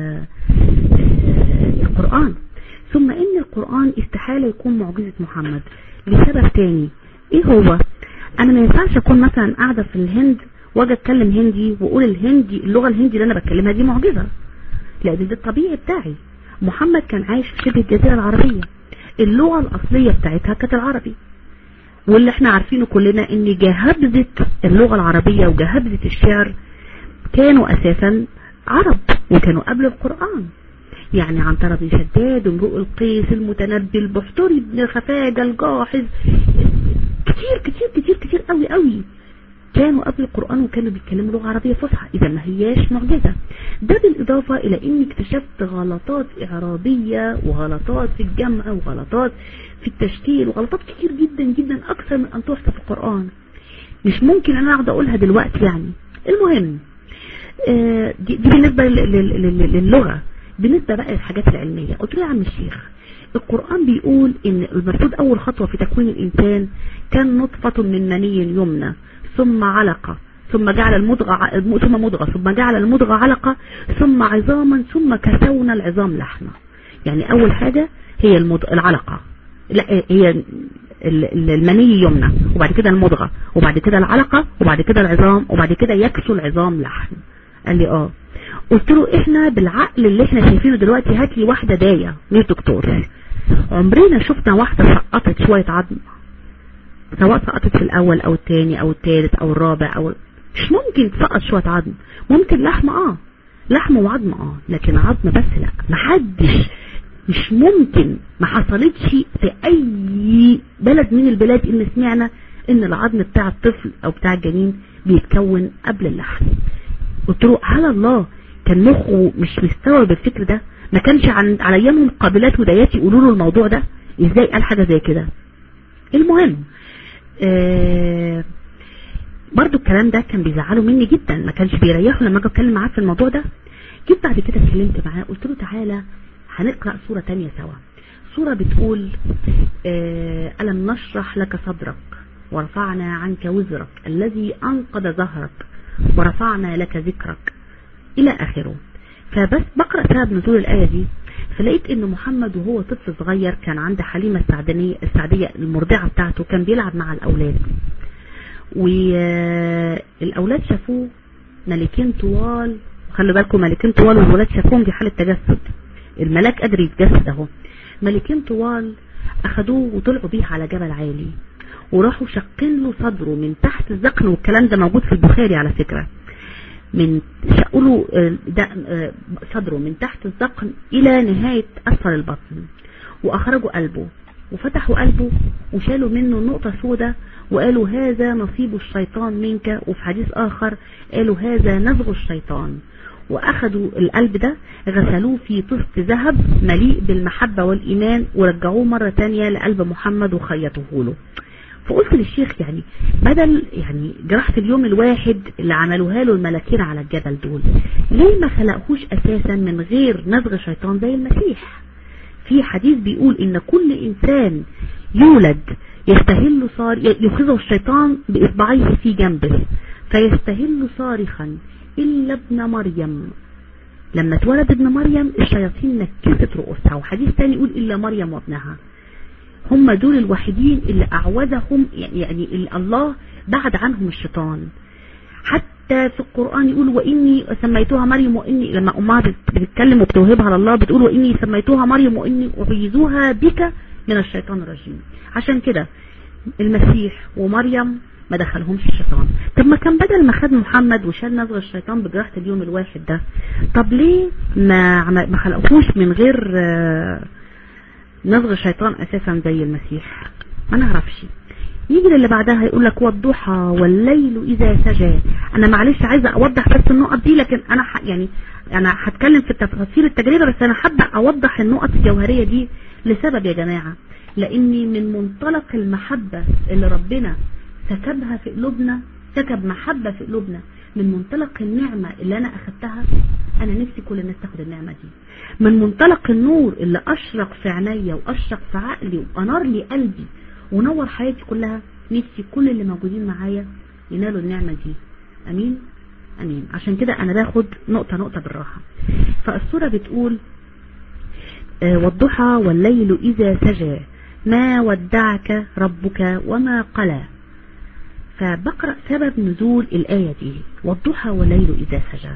القرآن. ثم ان القرآن استحالة يكون معجزة محمد لسبب تاني. ايه هو؟ انا ما ينفعش اكون مثلا قاعدة في الهند واجي اتكلم هندي واقول الهندي اللغة الهندي اللي انا بتكلمها دي معجزة، لان ده الطبيعي بتاعي. محمد كان عايش في شبه الجزيرة العربية، اللغة الاصلية بتاعتها كانت العربي، واللي احنا عارفينه كلنا ان جهابزة اللغة العربية وجهابزة الشعر كانوا اساسا عرب وكانوا قبل القرآن. يعني عنترة بن شداد، امرؤ القيس، المتنبي، البحتري بن خفاجة، الجاحظ، كتير كتير كتير كتير قوي قوي كانوا قبل القرآن وكانوا بيتكلموا لغة عربية فصحى. اذا ما هياش معجزة. ده بالاضافة الى اني اكتشفت غلطات اعرابية وغلطات في الجمع وغلطات في التشكيل وغلطات كتير جدا جدا اكثر من ان تحصى في القرآن، مش ممكن انا اقعد اقولها دلوقتي يعني. المهم دي بالنسبة للغة. بالنسبة بقى للحاجات العلمية، قلت له يا عم الشيخ القرآن بيقول ان المفروض اول خطوة في تكوين الانسان كان نطفة من مني يمنى ثم علقة ثم جعل المضغة ثم مضغة ثم جعل المضغة علقة ثم عظاما ثم كسونا العظام لحمة. يعني اول حاجة هي العلقة، لا هي المني يمنى وبعد كده المضغة وبعد كده العلقة وبعد كده العظام وبعد كده يكسو العظام لحم. قال لي قلت له احنا بالعقل اللي احنا شايفينه دلوقتي هات لي واحدة داية مش دكتور، عمرنا شفنا واحدة سقطت شوية عظم، سواء سقطت في الاول او الثاني او الثالث او الرابع او مش ممكن تسقط شوية عظم. ممكن لحم لحم وعظم لكن عظم بس لا، محدش، مش ممكن، ما حصلتش في اي بلد من البلاد ان سمعنا ان العظم بتاع الطفل او بتاع الجنين بيتكون قبل اللحم. قلت له هل الله كان مخه مش مستوعب الفكر ده؟ ما كانش على ايامهم قابلات ودايات يقولوا له الموضوع ده؟ ازاي قال حاجة زي كده؟ المهم برضو الكلام ده كان بيزعله مني جدا، ما كانش بيريحه لما اجي اتكلم معاه في الموضوع ده. جيت بعد كده اتكلمت معاه قلت له تعالى هنقرأ سورة تانية سوا. سورة بتقول ألم نشرح لك صدرك ورفعنا عنك وزرك الذي أنقض ظهرك ورفعنا لك ذكرك إلى آخره. فبس بقرأ سبب نزول الآية دي فلقيت إن محمد وهو طفل صغير كان عند حليمة السعدية المرضعة بتاعته، كان بيلعب مع الأولاد والأولاد شافوه ملكين طوال، خلوا بالكم ملكين طوال والولاد شافوهم، دي حالة تجسد، الملاك قادر يتجسد اهو. ملكين طوال اخدوه وطلعوا بيه على جبل عالي، وراحوا شقين له صدره من تحت الذقن، والكلام ده موجود في البخاري على فكرة. من شقوا له صدره من تحت الذقن الى نهاية اسفل البطن، واخرجوا قلبه وفتحوا قلبه وشالوا منه نقطة سودة، وقالوا هذا نصيب الشيطان منك. وفي حديث آخر قالوا هذا نزغ الشيطان. وأخذوا القلب ده غسلوه في طست ذهب مليء بالمحبة والإيمان، ورجعوه مرة تانية لقلب محمد وخيطوه له. فقلت للشيخ يعني بدل يعني جراحة اليوم الواحد اللي عملوها له الملاكين على الجبل دول، ليه ما خلقهوش أساسا من غير نزغ شيطان زي المسيح؟ في حديث بيقول إن كل إنسان يولد يستهل يخذه الشيطان بإصبعيه في جنبه فيستهل صارخا إلا ابن مريم. لما اتولد ابن مريم الشياطين نكست رؤوسها. وحديث تاني يقول إلا مريم وابنها. هم دول الوحيدين اللي أعوذهم، يعني اللي الله بعد عنهم الشيطان. حتى في القرآن يقول وإني سميتوها مريم، وإني لما أمها بتتكلم وبتوهبها على الله بتقول وإني سميتوها مريم وإني أعيذوها بك من الشيطان الرجيم. عشان كده المسيح ومريم ما دخلهمش الشيطان. طب ما كان بدل ما خد محمد وشال نزغ الشيطان بجراحة اليوم الواحد ده، طب ليه ما خلقوش من غير نزغ الشيطان اساسا زي المسيح؟ ما نعرفش. يجي اللي بعدها يقول لك والضحى والليل اذا سجى. انا معلش عايزه اوضح بس النقط دي، لكن انا يعني انا هتكلم في تفاصيل التجربه، بس انا حابه اوضح النقط الجوهريه دي لسبب يا جماعه. لاني من منطلق المحبه اللي ربنا سكبها في قلوبنا، سكب محبه في قلوبنا من منطلق النعمه اللي انا اخدتها. انا نفسي كل الناس تاخد النعمه دي من منطلق النور اللي اشرق في عينيا واشرق في عقلي وانار لي قلبي ونور حياتي كلها. نفسي كل اللي موجودين معايا ينالوا النعمة دي. امين امين. عشان كده انا باخد نقطة نقطة بالراحة. فالسورة بتقول والضحى والليل اذا سجى ما ودعك ربك وما قلى. فبقرأ سبب نزول الآية دي والضحى والليل اذا سجى.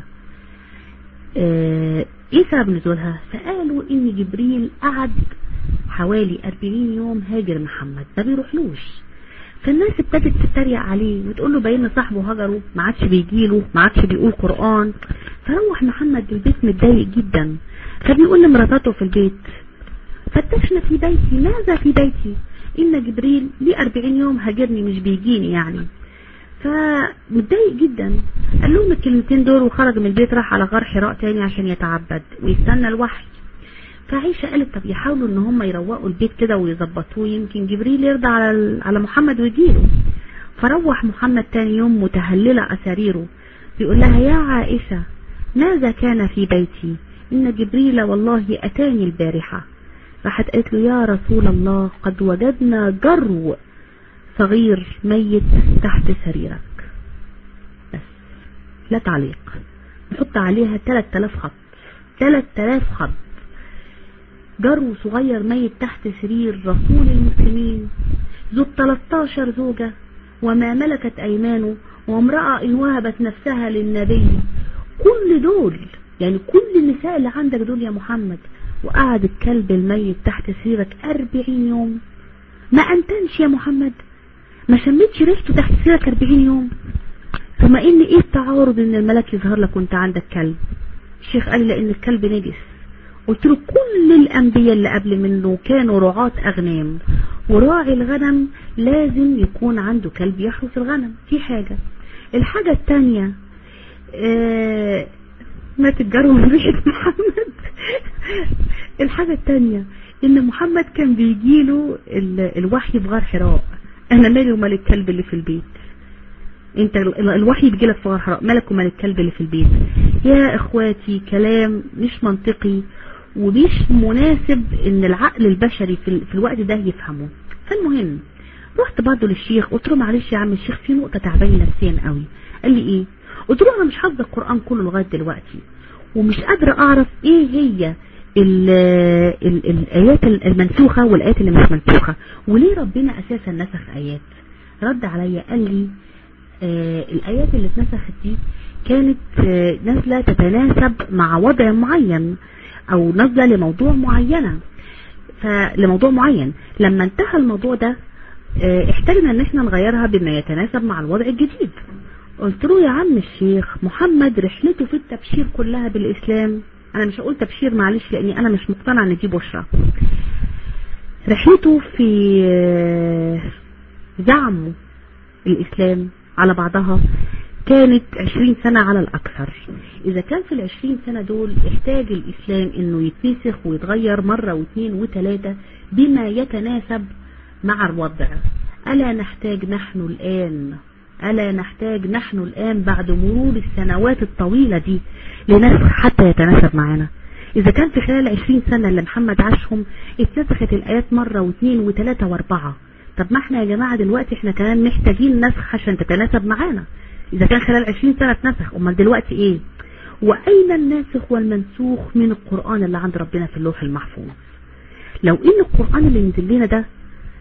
ايه سبب نزولها؟ فقالوا ان جبريل قعد حوالي 40 يوم هاجر محمد ما بيروحلوش. فالناس ابتدت تتريق عليه وتقول له باين صاحبه هجره، ما عادش بيجيله، ما عادش بيقول قرآن. فروح محمد البيت متضايق جدا، فبيقول لمراتته في البيت فتشنا في بيتي، ماذا في بيتي؟ ان جبريل لي 40 يوم هاجرني مش بيجيني يعني. فمتضايق جدا. قال لهم الكلمتين دول وخرج من البيت، راح على غار حراء تاني عشان يتعبد ويستنى الوحي. فعيشة قالت طب يحاولوا ان هم يروقوا البيت كده ويظبطوه، يمكن جبريل يرضى على محمد ويجيله. فروح محمد تاني يوم متهللة أساريره، بيقول لها يا عائشة ماذا كان في بيتي؟ إن جبريل والله أتاني البارحة. راحت قالت له يا رسول الله قد وجدنا جرو صغير ميت تحت سريرك. بس لا تعليق، نحط عليها 3000 خط. 3000 خط. جرو صغير ميت تحت سرير رسول المسلمين ذو 13 زوجة وما ملكت أيمانه، وامرأة إن وهبت نفسها للنبي. كل دول يعني كل النساء اللي عندك دول يا محمد، وقعد الكلب الميت تحت سريرك 40 يوم ما أنتنش يا محمد، ما شمتش ريحته تحت سريرك 40 يوم. ثم إن إيه التعارض إن الملك يظهر لك وانت عندك كلب؟ الشيخ قال لأن الكلب نجس. قلت له كل الأنبياء اللي قبل منه كانوا رعاة أغنام، وراعي الغنم لازم يكون عنده كلب يحرس الغنم. في الحاجة التانية ما تتجروا من ريحة محمد. الحاجة التانية ان محمد كان بيجيله الوحي في غار حراء. انا مالي ومال الكلب اللي في البيت؟ انت الوحي بيجيلك في غار حراء، مالك ومال الكلب اللي في البيت؟ يا اخواتي كلام مش منطقي ومش مناسب ان العقل البشري في الوقت ده يفهمه. فالمهم رحت برضه للشيخ قلت له معلش يا عم الشيخ في نقطة تعباني نفسيا قوي. قال لي ايه؟ قلت له انا مش حافظه القرآن كله لغاية دلوقتي ومش قادرة اعرف ايه هي الآيات المنسوخة والآيات اللي مش منسوخة، وليه ربنا اساسا نسخ آيات. رد عليا قال لي الآيات اللي اتنسخت دي كانت نازلة تتناسب مع وضع معين او نازلة لموضوع معين. لما انتهى الموضوع ده احتاجنا ان احنا نغيرها بما يتناسب مع الوضع الجديد. قلت له يا عم الشيخ محمد رحلته في التبشير كلها بالاسلام، انا مش هقول تبشير معلش لاني انا مش مقتنع ان دي بشرى، رحلته في زعمه الاسلام على بعضها كانت 20 سنة على الأكثر. إذا كان في 20 سنة دول احتاج الإسلام إنه يتنسخ ويتغير مرة واثنين وثلاثة بما يتناسب مع الوضع، ألا نحتاج نحن الآن بعد مرور السنوات الطويلة دي لنسخ حتى يتناسب معنا؟ إذا كان في خلال 20 سنة اللي محمد عاشهم اتنسخت الآيات مرة واثنين وثلاثة واربعة، طب ما احنا يا جماعة دلوقتي احنا كمان محتاجين نسخ عشان تتناسب معانا. إذا كان خلال 20 سنة اتنسخ، أمال دلوقتي إيه؟ وأين الناسخ والمنسوخ من القرآن اللي عند ربنا في اللوح المحفوظ؟ لو إن القرآن اللي نزل لنا ده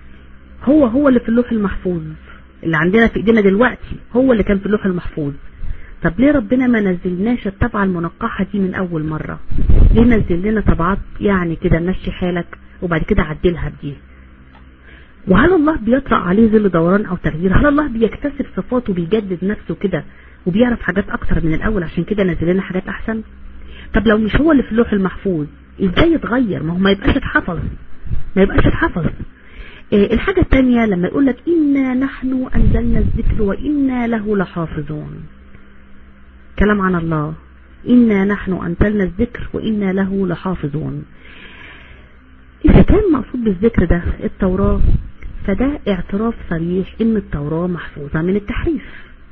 هو اللي في اللوح المحفوظ اللي عندنا في إيدينا دلوقتي، هو اللي كان في اللوح المحفوظ، طب ليه ربنا ما نزلناش الطبعة المنقحة دي من أول مرة؟ ليه نزل لنا طبعات يعني كده نمشي حالك وبعد كده عدلها بدي؟ وهل الله بيطرأ عليه ظل دوران او تغيير؟ هل الله بيكتسب صفاته وبيجدد نفسه كده وبيعرف حاجات اكتر من الاول عشان كده نزل لنا حاجات احسن؟ طب لو مش هو اللي في اللوح المحفوظ ازاي يتغير؟ ما يبقاش اتحفظ. الحاجة التانية لما يقول لك إنا نحن أنزلنا الذكر وإنا له لحافظون، كلام عن الله، إنا نحن أنزلنا الذكر وإنا له لحافظون. إذا كان مقصود بالذكر ده التوراة فده اعتراف صريح إن التوراة محفوظة من التحريف،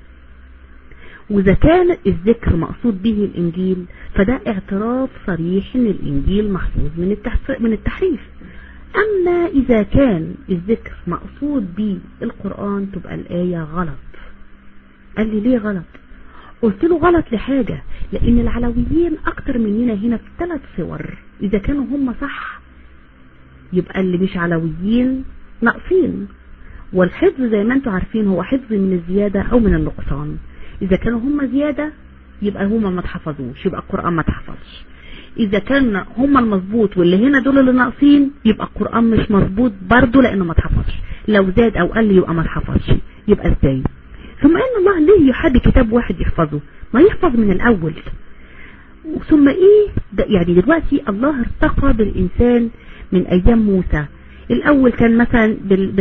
وإذا كان الذكر مقصود به الإنجيل فده اعتراف صريح إن الإنجيل محفوظ من التحريف. أما إذا كان الذكر مقصود به القرآن تبقى الآية غلط. قال لي ليه غلط؟ قلت له غلط لحاجة، لأن العلويين أكتر مننا هنا في 3 صور، إذا كانوا هم صح يبقى اللي مش علويين ناقصين، والحفظ زي ما انتوا عارفين هو حفظ من الزيادة أو من النقصان. إذا كانوا هم زيادة يبقى هم ما تحفظوش، يبقى القرآن ما تحفظش. إذا كان هم المظبوط واللي هنا دول اللي ناقصين يبقى القرآن مش مظبوط برضه لأنه ما تحفظش. لو زاد أو قل يبقى ما تحفظش. يبقى ازاي؟ ثم ان الله ليه يحب كتاب واحد يحفظه؟ ما يحفظ من الأول. ثم ايه يعني دلوقتي الله ارتقى بالإنسان من أيام موسى. الأول كان مثلا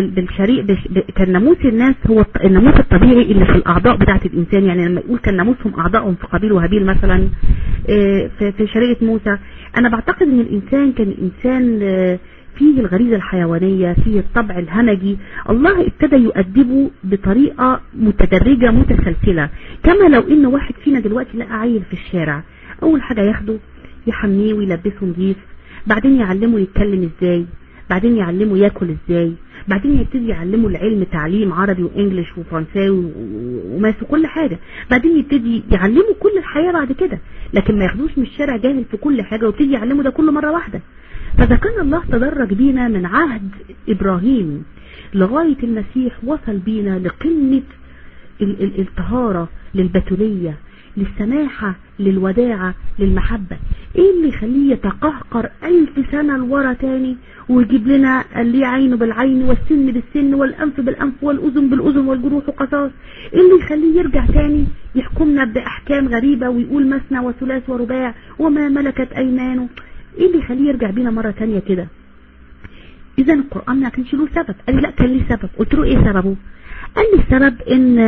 كان ناموس الناس هو الناموس الطبيعي اللي في الأعضاء بتاعة الإنسان، يعني لما يقول كان ناموسهم أعضائهم في قابيل وهابيل مثلا في شريعة موسى. أنا بعتقد أن الإنسان كان إنسان فيه الغريزة الحيوانية، فيه الطبع الهمجي. الله ابتدى يؤدبه بطريقة متدرجة متسلسلة، كما لو إن واحد فينا دلوقتي لقى عيل في الشارع، أول حاجة ياخده يحميه ويلبسه نظيف، بعدين يعلمه يتكلم ازاي، بعدين يعلمه ياكل ازاي، بعدين يبتدي يعلمه العلم تعليم عربي وانجليش وفرنساوي وماس وكل حاجة، بعدين يبتدي يعلمه كل الحياة بعد كده، لكن ما ياخدوش من الشارع جاهل في كل حاجة ويبتدي يعلمه ده كله مرة واحدة. فإذا كان الله تدرج بينا من عهد إبراهيم لغاية المسيح، وصل بينا لقمة الطهارة، للبتولية، للسماحة، للوداعة، للمحبة، ايه اللي يخليه يتقهقر 1000 سنة لورا تاني ويجيب لنا اللي عينه بالعين والسن بالسن والأنف بالأنف والأذن بالأذن والجروح قصاص؟ ايه اللي يخليه يرجع تاني يحكمنا بأحكام غريبة ويقول مثنى وثلاث ورباع وما ملكت أيمانه؟ ايه اللي يخليه يرجع بينا مرة تانية كده؟ إذا القرآن ما كانش له سبب. قال لي لا كان ليه سبب. قلت له ايه سببه؟ قال لي السبب ان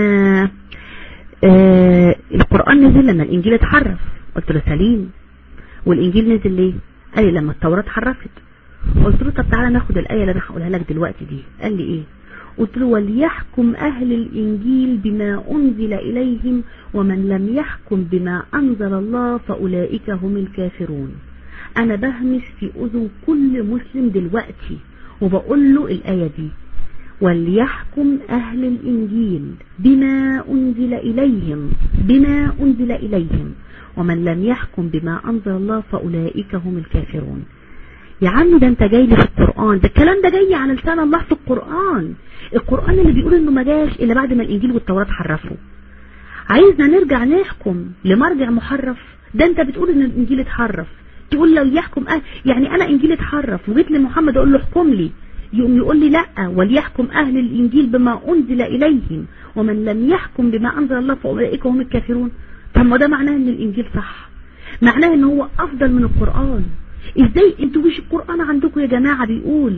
القرآن نزل لما الإنجيل اتحرف. قلت له سليم، والإنجيل نزل ليه؟ قال لي لما التوراة اتحرفت. قلت له طب تعالى ناخد الآية اللي انا هقولها لك دلوقتي دي. قال لي ايه؟ قلت له وليحكم أهل الإنجيل بما أنزل إليهم ومن لم يحكم بما أنزل الله فأولئك هم الكافرون. أنا بهمس في أذن كل مسلم دلوقتي وبقول له الآية دي، وليحكم أهل الإنجيل بما أنزل إليهم ومن لم يحكم بما أنزل الله فأولئك هم الكافرون. يا عم ده انت جاي لي في القرآن، ده الكلام ده جاي على لسان الله في القرآن اللي بيقول انه ما جاش الا بعد ما الانجيل والتوراة حرفوا. عايزنا نرجع نحكم لمرجع محرف؟ ده انت بتقول ان الانجيل اتحرف، تقول لو يحكم يعني انا انجيل اتحرف وجيت لمحمد اقول له احكم لي، يقول لي لا، وليحكم اهل الانجيل بما انزل اليهم ومن لم يحكم بما انزل الله فاولئك هم الكافرون. طب ما ده معناه ان الانجيل صح، معناه ان هو افضل من القرآن. ازاي انتوا مش القرآن عندكم يا جماعة بيقول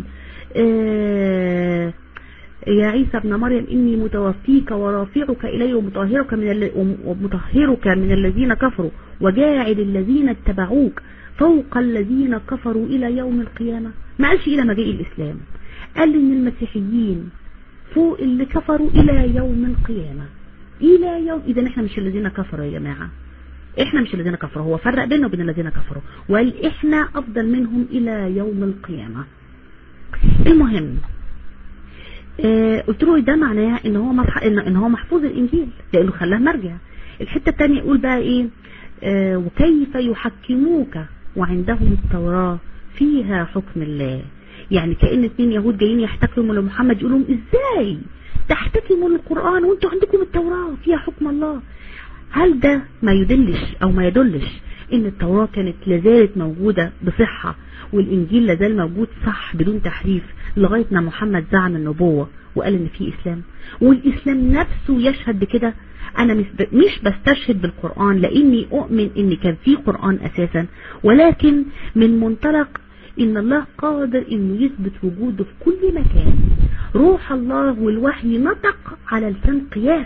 يا عيسى ابن مريم إني متوفيك ورافعك إلي ومطهرك من الذين كفروا وجاعل الذين اتبعوك فوق الذين كفروا إلى يوم القيامة؟ ما قالش إلى مجيء الإسلام، قال إن المسيحيين فوق اللي كفروا إلى يوم القيامة. إلى يوم، إذا إحنا مش الذين كفروا يا جماعة، إحنا مش الذين كفروا، هو فرق بيننا وبين الذين كفروا وقال إحنا أفضل منهم إلى يوم القيامة. المهم قلت له ده معناه ان هو محفوظ الانجيل لانه خلاه مرجع. الحته الثانيه يقول بقى ايه وكيف يحكموك وعندهم التوراة فيها حكم الله. يعني كأن 2 يهود جايين يحتكموا لمحمد يقولوا ازاي تحتكموا للقرآن وانتوا عندكم التوراة فيها حكم الله؟ هل ده ما يدلش او ما يدلش ان التوراة كانت لازالت موجودة بصحة والانجيل لازال موجود صح بدون تحريف لغاية ما محمد زعم النبوة وقال ان في اسلام، والاسلام نفسه يشهد بكده؟ انا مش بستشهد بالقرآن لاني اؤمن ان كان في قرآن اساسا، ولكن من منطلق ان الله قادر انه يثبت وجوده في كل مكان. روح الله والوحي نطق على لسان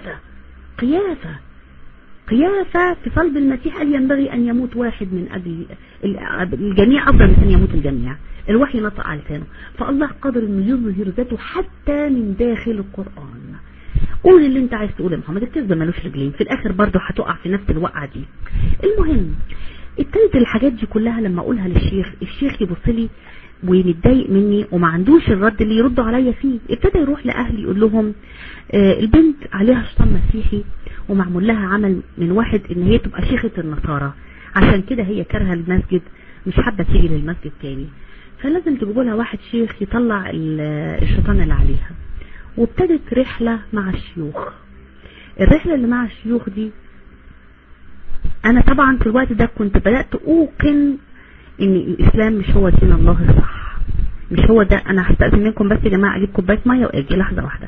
قيافة في صلب المسيح قال ينبغي أن يموت واحد من أجل الجميع أفضل من أن يموت الجميع. الوحي نطق على لسانه، فالله قادر أنه يظهر ذاته حتى من داخل القرآن. قول اللي انت عايز تقوله يا محمد، الكذب ملوش رجلين، في الآخر برضه هتقع في نفس الوقعة دي. المهم ابتدت الحاجات دي كلها لما أقولها للشيخ، الشيخ يبص لي ويتضايق مني وما عندوش الرد اللي يردوا عليا فيه. ابتدى يروح لأهلي يقول لهم البنت عليها شيطان مسيحي ومعمول لها عمل من واحد ان هي تبقى شيخة النصارى، عشان كده هي كارهه المسجد مش حابة تيجي للمسجد تاني، فلازم تجيبوا لها واحد شيخ يطلع الشيطان اللي عليها. وابتدت رحلة مع الشيوخ. الرحلة اللي مع الشيوخ دي انا طبعا في الوقت ده كنت بدأت اوقن ان الاسلام مش هو دين الله الصح، مش هو ده. انا هستأذن منكم بس يا جماعة اجيب كوباية مية واجي لحظة واحدة.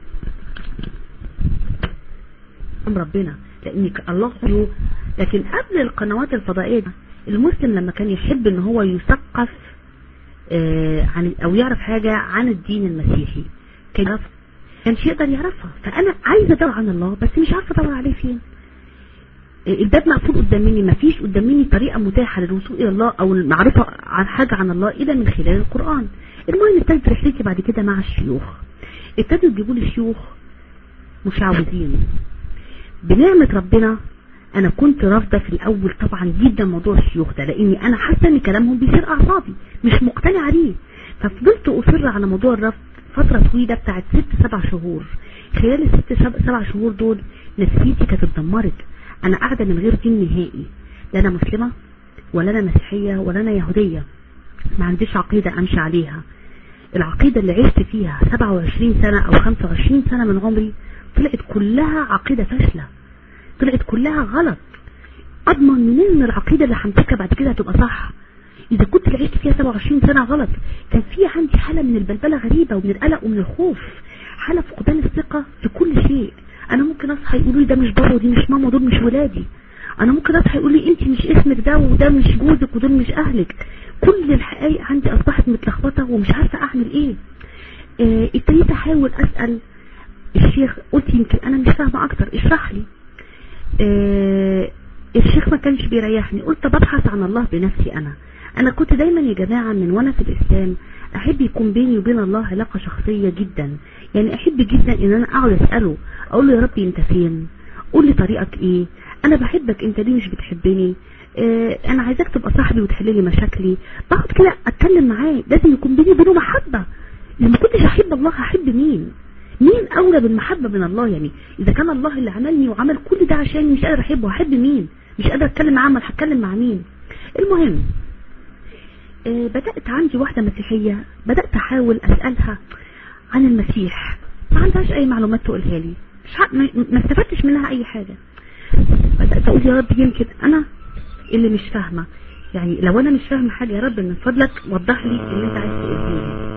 ربنا لان الله حلو. لكن قبل القنوات الفضائية المسلم لما كان يحب ان هو يثقف عن او يعرف حاجة عن الدين المسيحي كانش يقدر يعرفها. فانا عايزة ادور عن الله بس مش عارفة ادور عليه فين. الباب مقفول قدام مني، مفيش قدام مني طريقة متاحة للوصول الى الله او المعرفة عن حاجة عن الله الا من خلال القرآن. المهم ابتدت رحلتي بعد كده مع الشيوخ. ابتدوا يجيبوا لي شيوخ مشعوذين. بنعمة ربنا انا كنت رافضة في الاول طبعا جدا موضوع الشيوخ ده، لاني انا حاسة ان كلامهم بيصير اعصابي مش مقتنعة عليه. ففضلت اصر على موضوع الرفض فترة طويلة بتاعت 6-7 شهور. خلال ال6-7 شهور دول نفسيتي كانت اتدمرت. انا قاعدة من غير دين نهائي، لا انا مسلمة ولا انا مسيحية ولا انا يهودية، ما عنديش عقيدة امشي عليها. العقيدة اللي عشت فيها 27 سنة او 25 سنة من عمري طلعت كلها عقيدة فاشلة، طلعت كلها غلط. اضمن منين ان العقيدة اللي همسكها بعد كده هتبقى صح اذا كنت اللي عشت فيها 27 سنة غلط؟ كان في عندي حالة من البلبلة غريبة ومن القلق ومن الخوف، حالة فقدان الثقة في كل شيء. انا ممكن اصحى يقولوا لي ده مش بابا ودي مش ماما ودول مش ولادي. انا ممكن اصحى يقول لي انت مش اسمك ده وده مش جوزك ودول مش اهلك. كل الحقائق عندي اصبحت متلخبطة ومش عارفة اعمل ايه. ابتديت احاول اسأل الشيخ، قلت يمكن انا مش فاهمة اكتر اشرح لي. الشيخ ما كانش بيريحني. قلت ببحث عن الله بنفسي. انا كنت دايما يا جماعة من وانا في الاسلام احب يكون بيني وبين الله علاقة شخصية جدا. يعني احب جدا ان انا اقعد اسأله، اقول له يا ربي انت فين، قول لي طريقك ايه، انا بحبك انت ليه مش بتحبني، انا عايزاك تبقى صاحبي وتحل لي مشاكلي. بقعد كده اتكلم معاه، لازم يكون بيني وبينه محبة. لما كنتش احب الله هحب مين اولى بالمحبة من الله؟ يعني اذا كان الله اللي عملني وعمل كل ده عشان مش قادر احبه هحب مين؟ مش قادر اتكلم معاه، ما هتكلم مع مين؟ المهم بدأت عندي واحدة مسيحية، بدأت احاول اسألها عن المسيح، ما عندهاش اي معلومات تقولها لي، ما استفدتش منها اي حاجة. بدأت اقول يا رب يمكن انا اللي مش فاهمة، يعني لو انا مش فاهمة حاجة يا رب من فضلك وضح لي اللي انت عايز تقوله لي،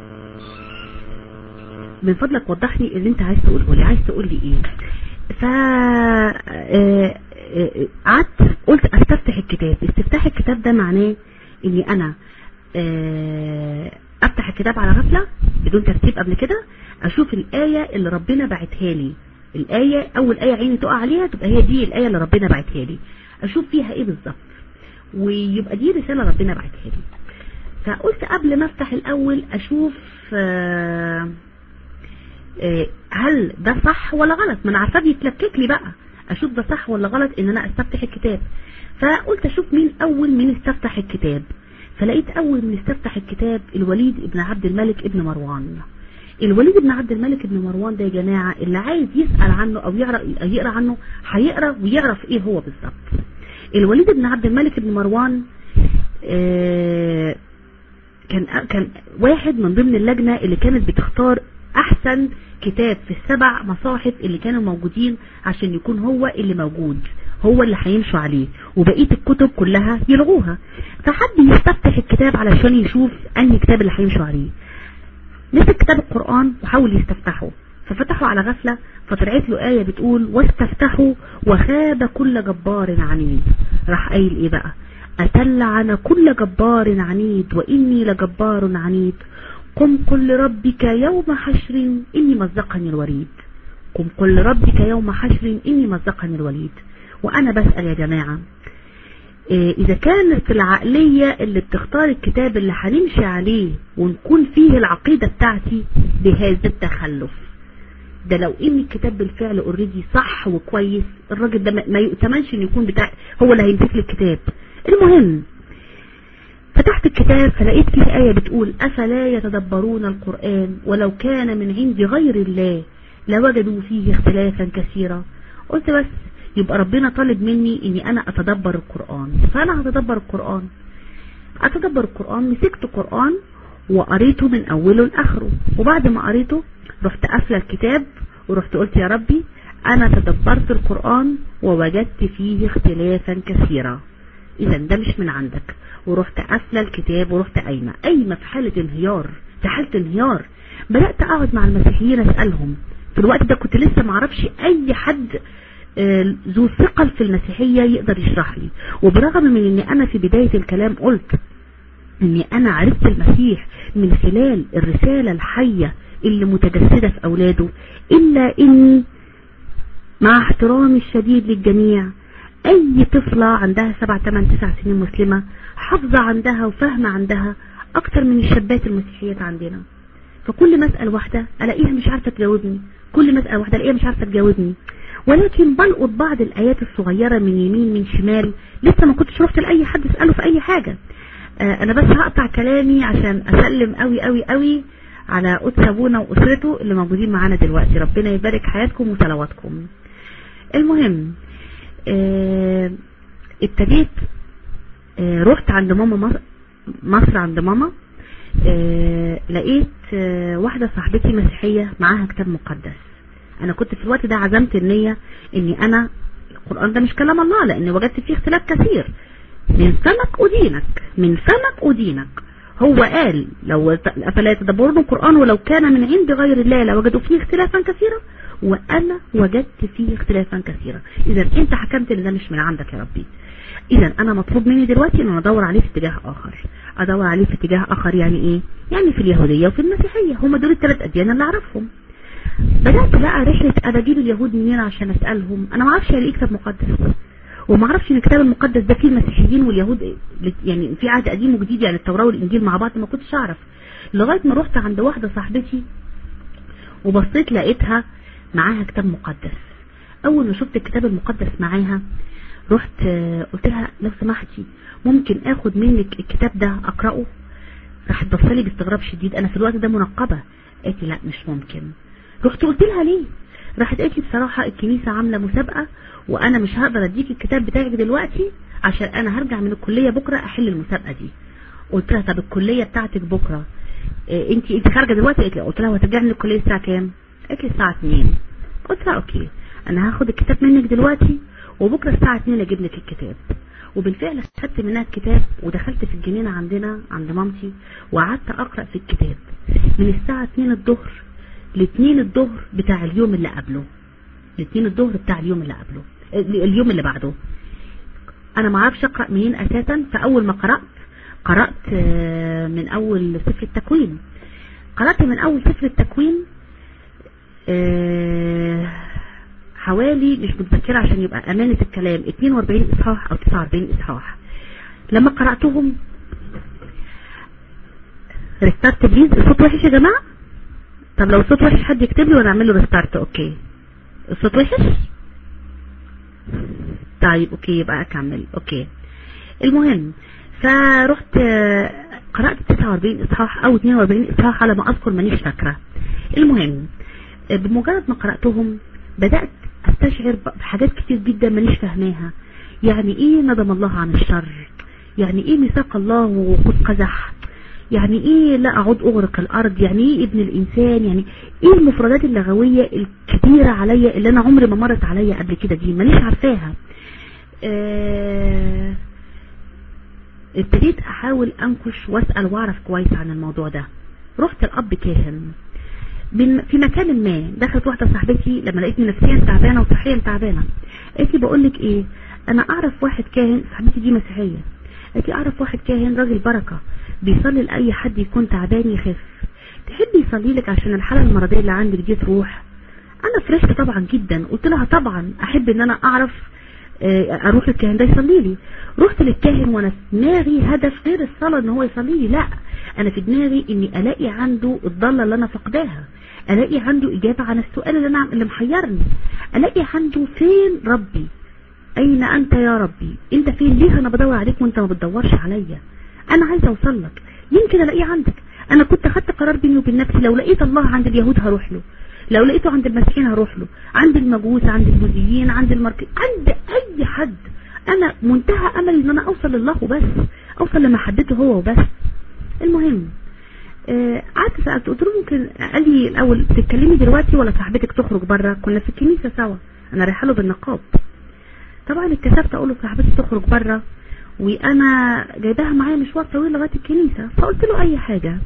من فضلك وضح لي اللي انت عايز تقوله لي، عايز تقول لي ايه. ف قعدت قلت استفتح الكتاب. استفتاح الكتاب ده معناه اني انا افتح الكتاب على غفلة بدون ترتيب قبل كده، اشوف الآية اللي ربنا بعتها لي، الآية اول آية عيني تقع عليها تبقى هي دي الآية اللي ربنا بعتها لي، اشوف فيها ايه بالظبط ويبقى دي رسالة ربنا بعتها لي. فقلت قبل ما افتح الاول اشوف هل ده صح ولا غلط، ما انا عارفه بيتلكك لي بقى، اشوف ده صح ولا غلط ان انا استفتح الكتاب. فقلت اشوف مين اول من استفتح الكتاب، فلقيت اول من استفتح الكتاب الوليد ابن عبد الملك ابن مروان. الوليد ابن عبد الملك ابن مروان ده يا جماعه اللي عايز يسأل عنه او يقرأ عنه هيقرأ ويعرف ايه هو بالظبط. الوليد ابن عبد الملك ابن مروان كان واحد من ضمن اللجنة اللي كانت بتختار احسن كتاب في السبع مصاحف اللي كانوا موجودين عشان يكون هو اللي موجود، هو اللي هيمشوا عليه وبقية الكتب كلها يلغوها. فحد يستفتح الكتاب علشان يشوف انهي كتاب اللي هيمشوا عليه. مسك كتاب القرآن وحاول يستفتحه، ففتحوا على غفلة، فطلعت له آية بتقول واستفتحوا وخاب كل جبار عنيد. راح قايل ايه بقى؟ أتلعن كل جبار عنيد وإني لجبار عنيد، قم قل لربك يوم حشر إني مزقني الوريد. قم قل لربك يوم حشر إني مزقني الوريد. وأنا بسأل يا جماعة، إذا كانت العقلية اللي بتختار الكتاب اللي هنمشي عليه ونكون فيه العقيدة بتاعتي بهذا التخلف ده، لو إن الكتاب بالفعل اوريدي صح وكويس، الراجل ده ما يؤتمنش إن يكون بتاع هو اللي هيمسك لي الكتاب. المهم فتحت الكتاب فلقيت فيه آية بتقول أفلا يتدبرون القرآن ولو كان من عند غير الله لوجدوا فيه اختلافا كثيرا. قلت بس يبقى ربنا طالب مني اني انا اتدبر القرآن، فانا هتدبر القرآن. مسكت القرآن وقريته من اوله لاخره، وبعد ما قريته رحت قافله الكتاب ورحت قلت يا ربي انا تدبرت القرآن ووجدت فيه اختلافا كثيرا، اذا ده مش من عندك. ورحت قافله الكتاب ورحت قايمه في حالة انهيار. بدأت اقعد مع المسيحيين اسألهم. في الوقت ده كنت لسه معرفش اي حد ذو ثقل في المسيحية يقدر يشرح لي، وبرغم من ان انا في بداية الكلام قلت اني انا عرفت المسيح من خلال الرسالة الحية اللي متجسدة في اولاده، الا اني مع احترامي الشديد للجميع اي طفلة عندها 7 8 9 سنين مسلمة حافظة عندها وفاهمة عندها اكتر من الشابات المسيحيات عندنا. فكل ما اسأل واحدة الاقيها مش عارفة تجاوبني، كل ما اسأل واحدة الاقيها مش عارفة تجاوبني، ولكن بلقط بعض الآيات الصغيرة من يمين من شمال لسه ما كنتش رحت لأي حد اسأله في أي حاجة. أنا بس هقطع كلامي عشان أسلم قوي على قدس أبونا وأسرته اللي موجودين معانا دلوقتي، ربنا يبارك حياتكم وصلواتكم. المهم ابتديت رحت عند ماما مصر عند ماما، لقيت واحدة صاحبتي مسيحية معاها كتاب مقدس. انا كنت في الوقت ده عزمت النية اني انا القرآن ده مش كلام الله، لان وجدت فيه اختلاف كثير. من فمك أدينك هو قال لو افلا يتدبرون القرآن ولو كان من عند غير الله لوجدوا فيه اختلافا كثيرا، وانا وجدت فيه اختلافا كثيرا. اذا انت حكمت ان ده مش من عندك يا ربي، اذا انا مطلوب مني دلوقتي ان انا ادور عليه في اتجاه اخر. يعني ايه؟ يعني في اليهودية وفي المسيحية، هم دول الثلاث اديان اللي اعرفهم. بدأت بقى رحلة أجيب اليهود منين عشان أسألهم. أنا ما اعرفش يعني إيه كتاب مقدس، وما اعرفش إن الكتاب المقدس ده فيه المسيحيين واليهود، يعني في عهد قديم وجديد، يعني التوراة والإنجيل مع بعض، ما كنتش أعرف لغاية ما رحت عند واحدة صاحبتي وبصيت لقيتها معاها كتاب مقدس. أول ما شفت الكتاب المقدس معاها رحت قلت لها لو سمحتي ممكن آخد منك الكتاب ده أقرأه؟ راحت بصلي باستغراب شديد، أنا في الوقت ده منقبة. قالت لي لا مش ممكن. رحت قلت لها ليه؟ راحت قالت لي بصراحة الكنيسة عاملة مسابقة وانا مش هقدر اديك الكتاب بتاعك دلوقتي عشان انا هرجع من الكلية بكرة احل المسابقة دي. قلت لها طب الكليه بتاعتك بكره انت خارجه دلوقتي؟ قلت لها هترجعي من الكليه الساعه كام؟ قالت لي الساعه 2. قلت لها اوكي، انا هاخد الكتاب منك دلوقتي وبكره الساعه 2 اجيب لك الكتاب. وبالفعل خدت منها الكتاب ودخلت في الجنينه عندنا عند مامتي وقعدت اقرا في الكتاب من الساعه 2 الظهر ل 2 الظهر بتاع اليوم اللي قبله، ل 2 الظهر بتاع اليوم اللي قبله، اليوم اللي بعده. انا ما اعرفش اقرا منين اساسا. فاول ما قرات من اول سفر التكوين. قرات من اول سفر التكوين حوالي، مش متذكره عشان يبقى امانه الكلام، 42 اصحاح او 49 اصحاح. لما قراتهم ريستارت بليز. الصوت وحش يا جماعه؟ طب لو الصوت وحش حد يكتب لي وانا اعمل له ريستارت. اوكي الصوت وحش؟ طيب اوكي يبقى اكمل. اوكي المهم فرحت قرأت 49 اصحاح او 42 اصحاح على ما اذكر، مانيش فاكره. المهم بمجرد ما قرأتهم بدأت استشعر بحاجات كتير جدا مانيش فاهماها. يعني ايه ندم الله عن الشر؟ يعني ايه ميثاق الله وقد قزح؟ يعني ايه لا اعود اغرق الارض؟ يعني ايه ابن الانسان؟ يعني ايه المفردات اللغوية الكتيرة عليا اللي انا عمري ما مرت عليا قبل كده، دي مانيش عارفاها. ابتديت احاول انكش واسأل واعرف كويس عن الموضوع ده. رحت الاب كاهن في مكان ما. دخلت واحدة صاحبتي لما لقيتني نفسيا تعبانة وصحيا تعبانة، قالت لي بقولك ايه، انا اعرف واحد كاهن، صاحبتي دي مسيحية، قالت لي اعرف واحد كاهن راجل بركة بيصلي لاي حد يكون تعبان يخف، تحبي يصلي لك عشان الحالة المرضية اللي عندك دي تروح؟ انا فرحت طبعا جدا، قلت لها طبعا احب ان انا اعرف اروح للكاهن ده يصلي لي. رحت للكاهن وانا في دماغي هدف غير الصلاة ان هو يصلي لي، لا انا في دماغي اني الاقي عنده الضالة اللي انا فقداها، الاقي عنده اجابة عن السؤال اللي محيرني، الاقي عنده فين ربي، اين انت يا ربي، انت فين؟ ليه انا بدور عليك وانت ما بتدورش عليا؟ انا عايزه اوصل لك، يمكن الاقيه عندك. انا كنت خدت قرار بيني وبين نفسي، لو لقيت الله عند اليهود هروح له، لو لقيته عند المسيحيين هروح له، عند المجوس، عند البوذيين، عند عند اي حد. انا منتهى املي ان انا اوصل لله وبس، اوصل لمحبته هو وبس. المهم قعدت سألت، قلت له ممكن، قال لي الاول تتكلمي دلوقتي ولا صاحبتك تخرج بره؟ كنا في الكنيسه سوا، انا رايحه له بالنقاب. طبعا اتكسفت اقول له صاحبتي تخرج بره وانا جايباها معايا مشوار طويل لغايه الكنيسه، فقلت له اي حاجه.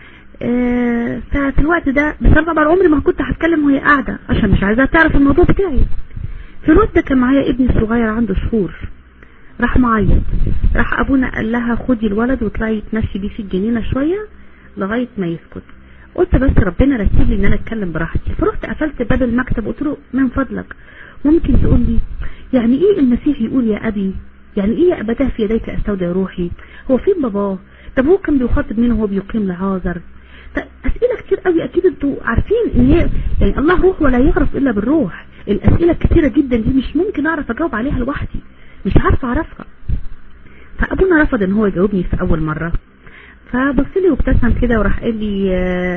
ففي الوقت ده بصراحه طبعا عمري ما كنت هتكلم وهي قاعده عشان مش عايزاها تعرف الموضوع بتاعي. في الوقت ده كان معايا ابني الصغير عنده شهور، راح معيط، راح ابونا قال لها خدي الولد واطلعي تمشي بيه في الجنينه شويه لغايه ما يسكت. قلت بس ربنا رتب لي ان انا اتكلم براحتي. فرحت قفلت باب المكتب وقلت له من فضلك ممكن تقول لي يعني ايه المسيح يقول يا ابي؟ يعني ايه يا ابتاه في يديك استودع روحي؟ هو فين باباه؟ طب هو كان بيخاطب مين وهو بيقيم لعازر؟ اسئله كتير قوي، اكيد انتوا عارفين ان هي يعني الله روح ولا يعرف الا بالروح. الاسئله الكتيره جدا دي مش ممكن اعرف اجاوب عليها لوحدي، مش عارفه اعرفها. فابونا رفض ان هو يجاوبني في اول مره، فبص لي وابتسم كده وراح قال لي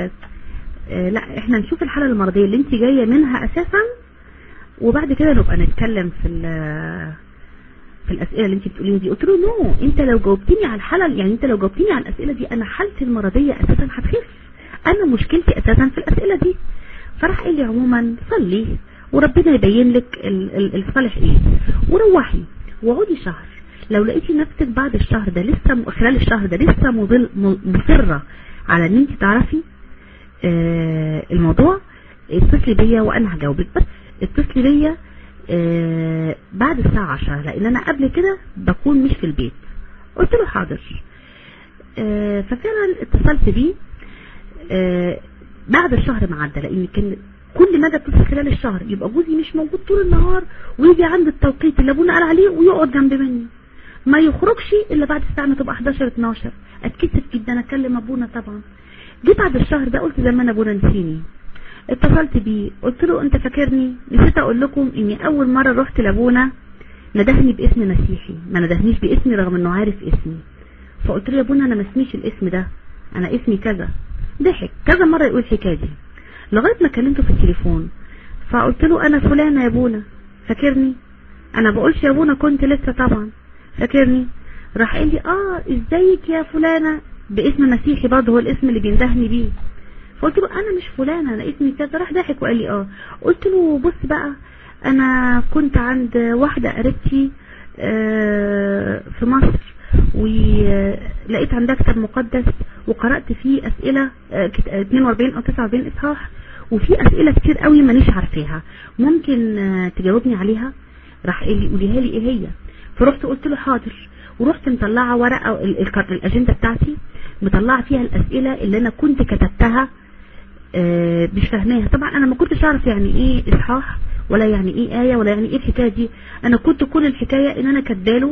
لا احنا نشوف الحاله المرضيه اللي انت جايه منها اساسا وبعد كده نبقى نتكلم في الاسئله اللي انت بتقوليها دي. قلت له نو، انت لو جاوبتني على الحاله، يعني انت لو جاوبتني على الاسئله دي انا حالتي المرضيه اساسا هتخف، انا مشكلتي اساسا في الاسئله دي. فراح قال لي عموما صلي وربنا يبين لك الصالح ايه، وروحي وقعدي شهر، لو لقيتي نفسك بعد الشهر ده لسه خلال الشهر ده لسه مصره على ان انت تعرفي الموضوع اتصلي بيا وانا هجاوبك، بس اتصلي بيا بعد الساعة 10 لان انا قبل كده بكون مش في البيت. قلت له حاضر. ففعلا اتصلت بيه بعد الشهر ما عدى، لان كان كل مدى اتصل خلال الشهر يبقى جوزي مش موجود طول النهار ويجي عند التوقيت اللي ابونا قال عليه ويقعد جنب مني، ما يخرجش الا بعد الساعه ما تبقى 11 12. اتكسف جدا اكلم ابونا طبعا. جيت بعد الشهر ده قلت زمان ابونا نسيني، اتصلت بيه قلت له انت فاكرني؟ نسيت اقول لكم اني اول مره رحت لابونا ندهني باسم مسيحي، ما ندهنيش باسمي رغم انه عارف اسمي. فقلت له يا ابونا انا ما اسميش الاسم ده، انا اسمي كذا. ضحك كذا مره يقول الحكايه دي لغايه ما كلمته في التليفون. فقلت له انا فلانه يا ابونا، فاكرني؟ انا بقولش يا ابونا كنت لسه طبعا، فاكرني؟ راح قال لي ازيك يا فلانة، باسم مسيحي برضه هو الاسم اللي بيندهني بيه. فقلت له انا مش فلانة، انا اسمي كذا. راح ضحك وقال لي قلت له بص بقى، انا كنت عند واحدة قريبتي في مصر، ولقيت عندها كتاب مقدس وقرأت فيه اسئلة 42 او 49 اصحاح، وفي اسئلة كتير قوي مانيش عارفاها، ممكن تجاوبني عليها؟ راح قال لي قوليها لي ايه هي. فرحت قلت له حاضر، ورحت مطلعه ورقه الاجنده بتاعتي، مطلعه فيها الاسئله اللي انا كنت كتبتها مش فاهماها. طبعا انا ما كنتش اعرف يعني ايه اصحاح، ولا يعني ايه ايه، ولا يعني ايه الحكايه دي. انا كنت كل الحكايه ان انا كاتباله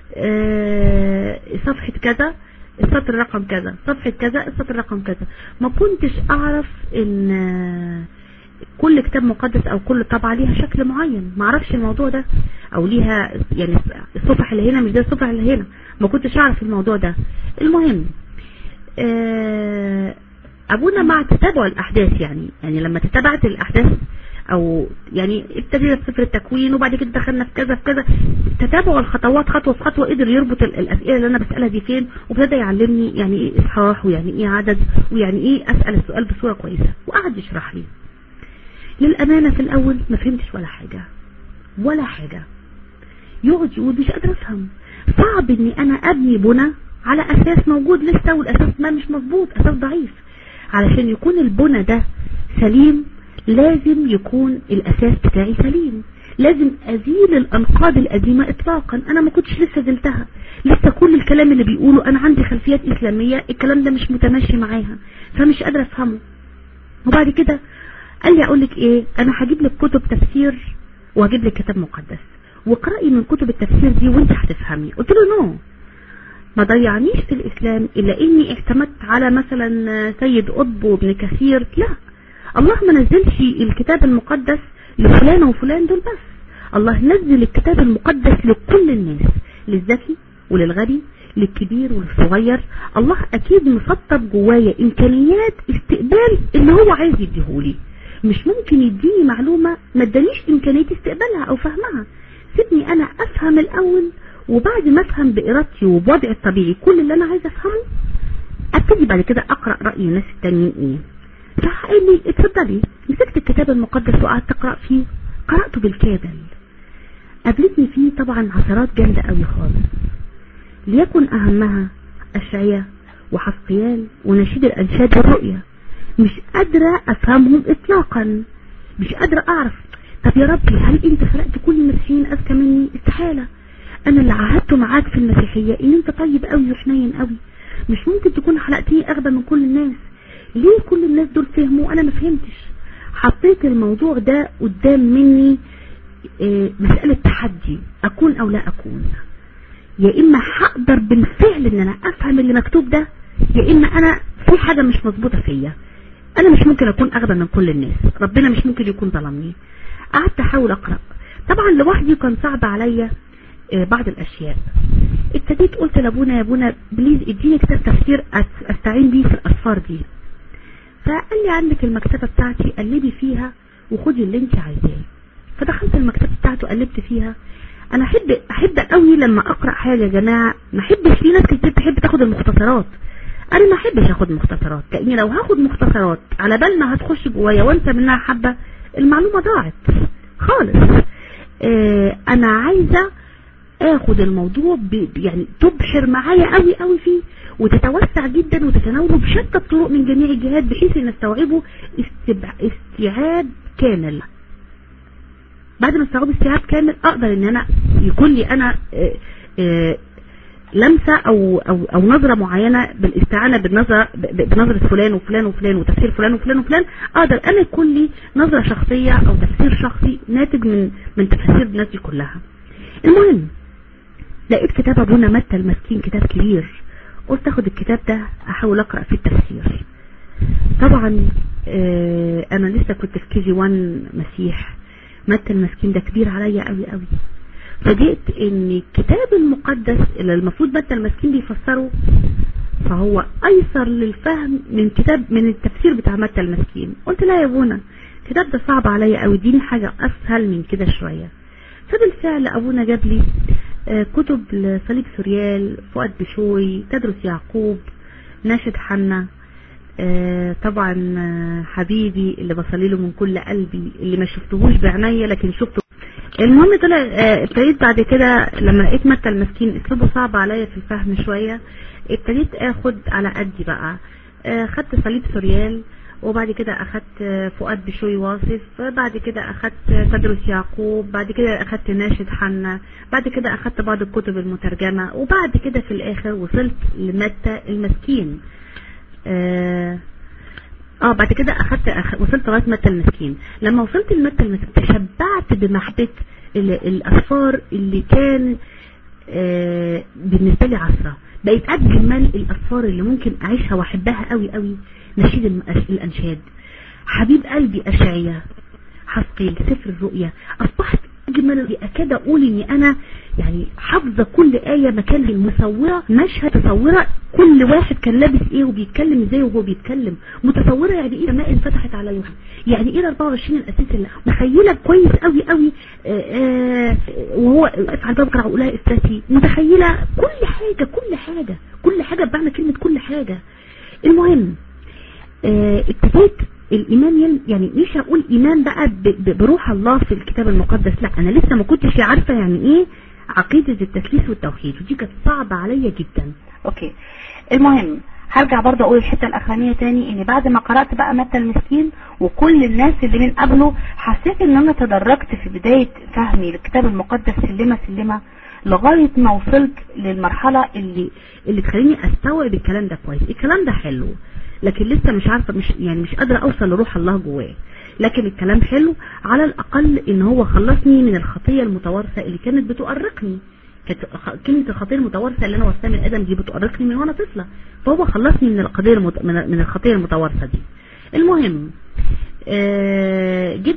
صفحه كذا السطر رقم كذا، صفحه كذا السطر رقم كذا. ما كنتش اعرف ان كل كتاب مقدس او كل طبعة ليها شكل معين، ما اعرفش الموضوع ده، او ليها يعني الصفح اللي هنا مش ده الصفح اللي هنا، ما كنتش اعرف الموضوع ده. المهم ابونا مع تتابع الاحداث، يعني لما تتابعت الاحداث، او يعني ابتدينا في سفر التكوين وبعد كده دخلنا في كذا في كذا، تتابع الخطوات خطوه في خطوه، قدر يربط الاسئله اللي انا بسالها دي فين، وابتدى يعلمني يعني ايه اصحاح، ويعني ايه عدد، ويعني ايه اسال السؤال بصوره كويسه، وقعد يشرح لي. للأمانة في الأول ما فهمتش ولا حاجة، يقعد يقول مش قادر أفهم، صعب إني أنا أبني بنى على أساس موجود لسه، والأساس ما مش مظبوط، أساس ضعيف. علشان يكون البنى ده سليم لازم يكون الأساس بتاعي سليم، لازم أزيل الأنقاض القديمة إطلاقا. أنا ما كنتش لسه زلتها، لسه كل الكلام اللي بيقوله أنا عندي خلفيات إسلامية، الكلام ده مش متماشي معاها، فمش قادر أفهمه. وبعد كده قال لي اقول لك ايه، انا هجيب لك كتب تفسير وهجيب لك كتاب مقدس، واقرأي من كتب التفسير دي وانت هتفهمي. قلت له نو، ما ضيعنيش في الاسلام الا اني اعتمدت على مثلا سيد قطب وابن كثير. لا، الله ما نزلش الكتاب المقدس لفلان وفلان دول بس، الله نزل الكتاب المقدس لكل الناس، للذكي وللغبي، للكبير وللصغير. الله اكيد مسطب جوايا امكانيات استقبال اللي هو عايز يديهولي، مش ممكن يديني معلومة ما ادانيش امكانية استقبالها او فهمها. سيبني انا افهم الاول، وبعد ما افهم بارادتي وبوضعي الطبيعي كل اللي انا عايز افهمه، ابتدي بعد كده اقرأ رأي الناس التانيين ايه. راح قال لي اتفضلي. مسكت الكتاب المقدس وقعدت اقرأ فيه، قرأته بالكامل. قابلتني فيه طبعا عثرات جامدة قوي خالص، ليكن اهمها اشعياء وحزقيال ونشيد الانشاد والرؤيا. مش قادرة افهمهم اطلاقا، مش قادرة اعرف. طب يا ربي، هل انت خلقت كل المسيحيين اذكى مني؟ استحالة. انا اللي عهدته معاك في المسيحية ان انت طيب قوي وحنين قوي، مش ممكن تكون خلقتني اغبى من كل الناس. ليه كل الناس دول فهموا وانا ما فهمتش؟ حطيت الموضوع ده قدام مني مسألة تحدي، اكون او لا اكون. يا اما هقدر بالفعل ان انا افهم اللي مكتوب ده، يا اما انا في حاجة مش مظبوطة فيا. انا مش ممكن اكون اغبى من كل الناس، ربنا مش ممكن يكون ظلمني. قعدت احاول اقرأ، طبعا لوحدي كان صعب عليا بعض الاشياء. ابتديت قلت لابونا يا ابونا بليز اديني كتاب تفسير استعين بيه في الاسفار دي. فقال لي عندك المكتبة بتاعتي، قلبي فيها وخدي اللي انت عايزاه. فدخلت المكتبة بتاعته قلبت فيها. انا احب قوي لما اقرأ حاجة يا جماعة، ما احبش، في ناس كتير تحب تاخد المختصرات، انا ما احبش اخد مختصرات، لاني لو هاخد مختصرات على بال ما هتخش جوايا وانسى منها حبة، المعلومة ضاعت خالص. انا عايزة اخد الموضوع يعني تبحر معايا قوي قوي فيه، وتتوسع جدا وتتناوله بشتى الطرق من جميع الجهات، بحيث ان استوعبه استيعاب كامل. بعد ما استوعبه استيعاب كامل اقدر ان انا يكون لي انا لمسة او نظرة معينة بالاستعانة بنظرة فلان وفلان وفلان وتفسير فلان وفلان وفلان، اقدر انا يكون لي نظرة شخصية او تفسير شخصي ناتج من تفسير الناس دي كلها. المهم لقيت كتاب ابونا متى المسكين، كتاب كبير، قلت اخد الكتاب ده احاول اقرأ فيه التفسير. طبعا انا لسه كنت في كي جي 1 مسيح، متى المسكين ده كبير عليا قوي قوي. فجئت ان الكتاب المقدس اللي المفروض متى المسكين بيفسره، فهو ايسر للفهم من التفسير بتاع متى المسكين. قلت لا يا ابونا، الكتاب ده صعب عليا قوي، اديني حاجة اسهل من كده شوية. فبالفعل ابونا جاب لي كتب لصليب سوريال، فؤاد بشوي، تدرس يعقوب، ناشد حنا، طبعا حبيبي اللي بصلي له من كل قلبي، اللي ما شفتهوش بعينيا لكن شفته. المهم طلع ابتديت بعد كده لما لقيت متى المسكين اسلوبه صعب عليا في الفهم شوية، ابتديت اخد على قدي بقى. خدت صليب سوريال، وبعد كده اخدت فؤاد بشوي واصف، بعد كده اخدت تدرس يعقوب، بعد كده اخدت ناشد حنا، بعد كده اخدت بعض الكتب المترجمة، وبعد كده في الاخر وصلت لمتى المسكين. بعد كده وصلت لغايه متى المسكين. لما وصلت لمتى المسكين تشبعت بمحبة الاسفار اللي كان بالنسبه لي عصره، بقيت اجمل الاسفار اللي ممكن اعيشها واحبها قوي قوي. نشيد الانشاد، حبيب قلبي اشعياء، حسقيل، سفر الرؤيا، اصبحت اجمل. اكاد اقول اني انا يعني حافظه كل ايه مكانها، المصوره مشهد تصوره كل واحد كان لابس ايه وبيتكلم ازاي وهو بيتكلم، متصوره يعني ايه السماء انفتحت على يوحنا، يعني ايه 24 الاساس اللي متخيله كويس قوي قوي. وهو واقف على الباب قرع وقولها استاتي، متخيله كل حاجه كل حاجه كل حاجه بمعنى كلمه كل حاجه. المهم ابتديت الايمان، يعني مش هقول ايمان بقى بروح الله في الكتاب المقدس، لا انا لسه ما كنتش عارفه يعني ايه عقيده التثليث والتوحيد، ودي كانت صعبه عليا جدا. اوكي، المهم هرجع برضه اقول الحته الاخرانيه تاني، ان بعد ما قرات بقى متى المسكين وكل الناس اللي من قبله، حسيت ان انا تدرجت في بدايه فهمي للكتاب المقدس سلمه سلمه لغايه ما وصلت للمرحله اللي تخليني استوعب الكلام ده كويس. الكلام ده حلو لكن لسه مش عارفه، مش قادره اوصل لروح الله جواه، لكن الكلام حلو. على الاقل ان هو خلصني من الخطيه المتوارثه اللي كانت بتؤرقني. كانت كلمه الخطيه المتوارثه اللي انا ورثتها من ادم دي بتؤرقني من وانا طفله، فهو خلصني من الخطيه المتوارثه دي. المهم جيت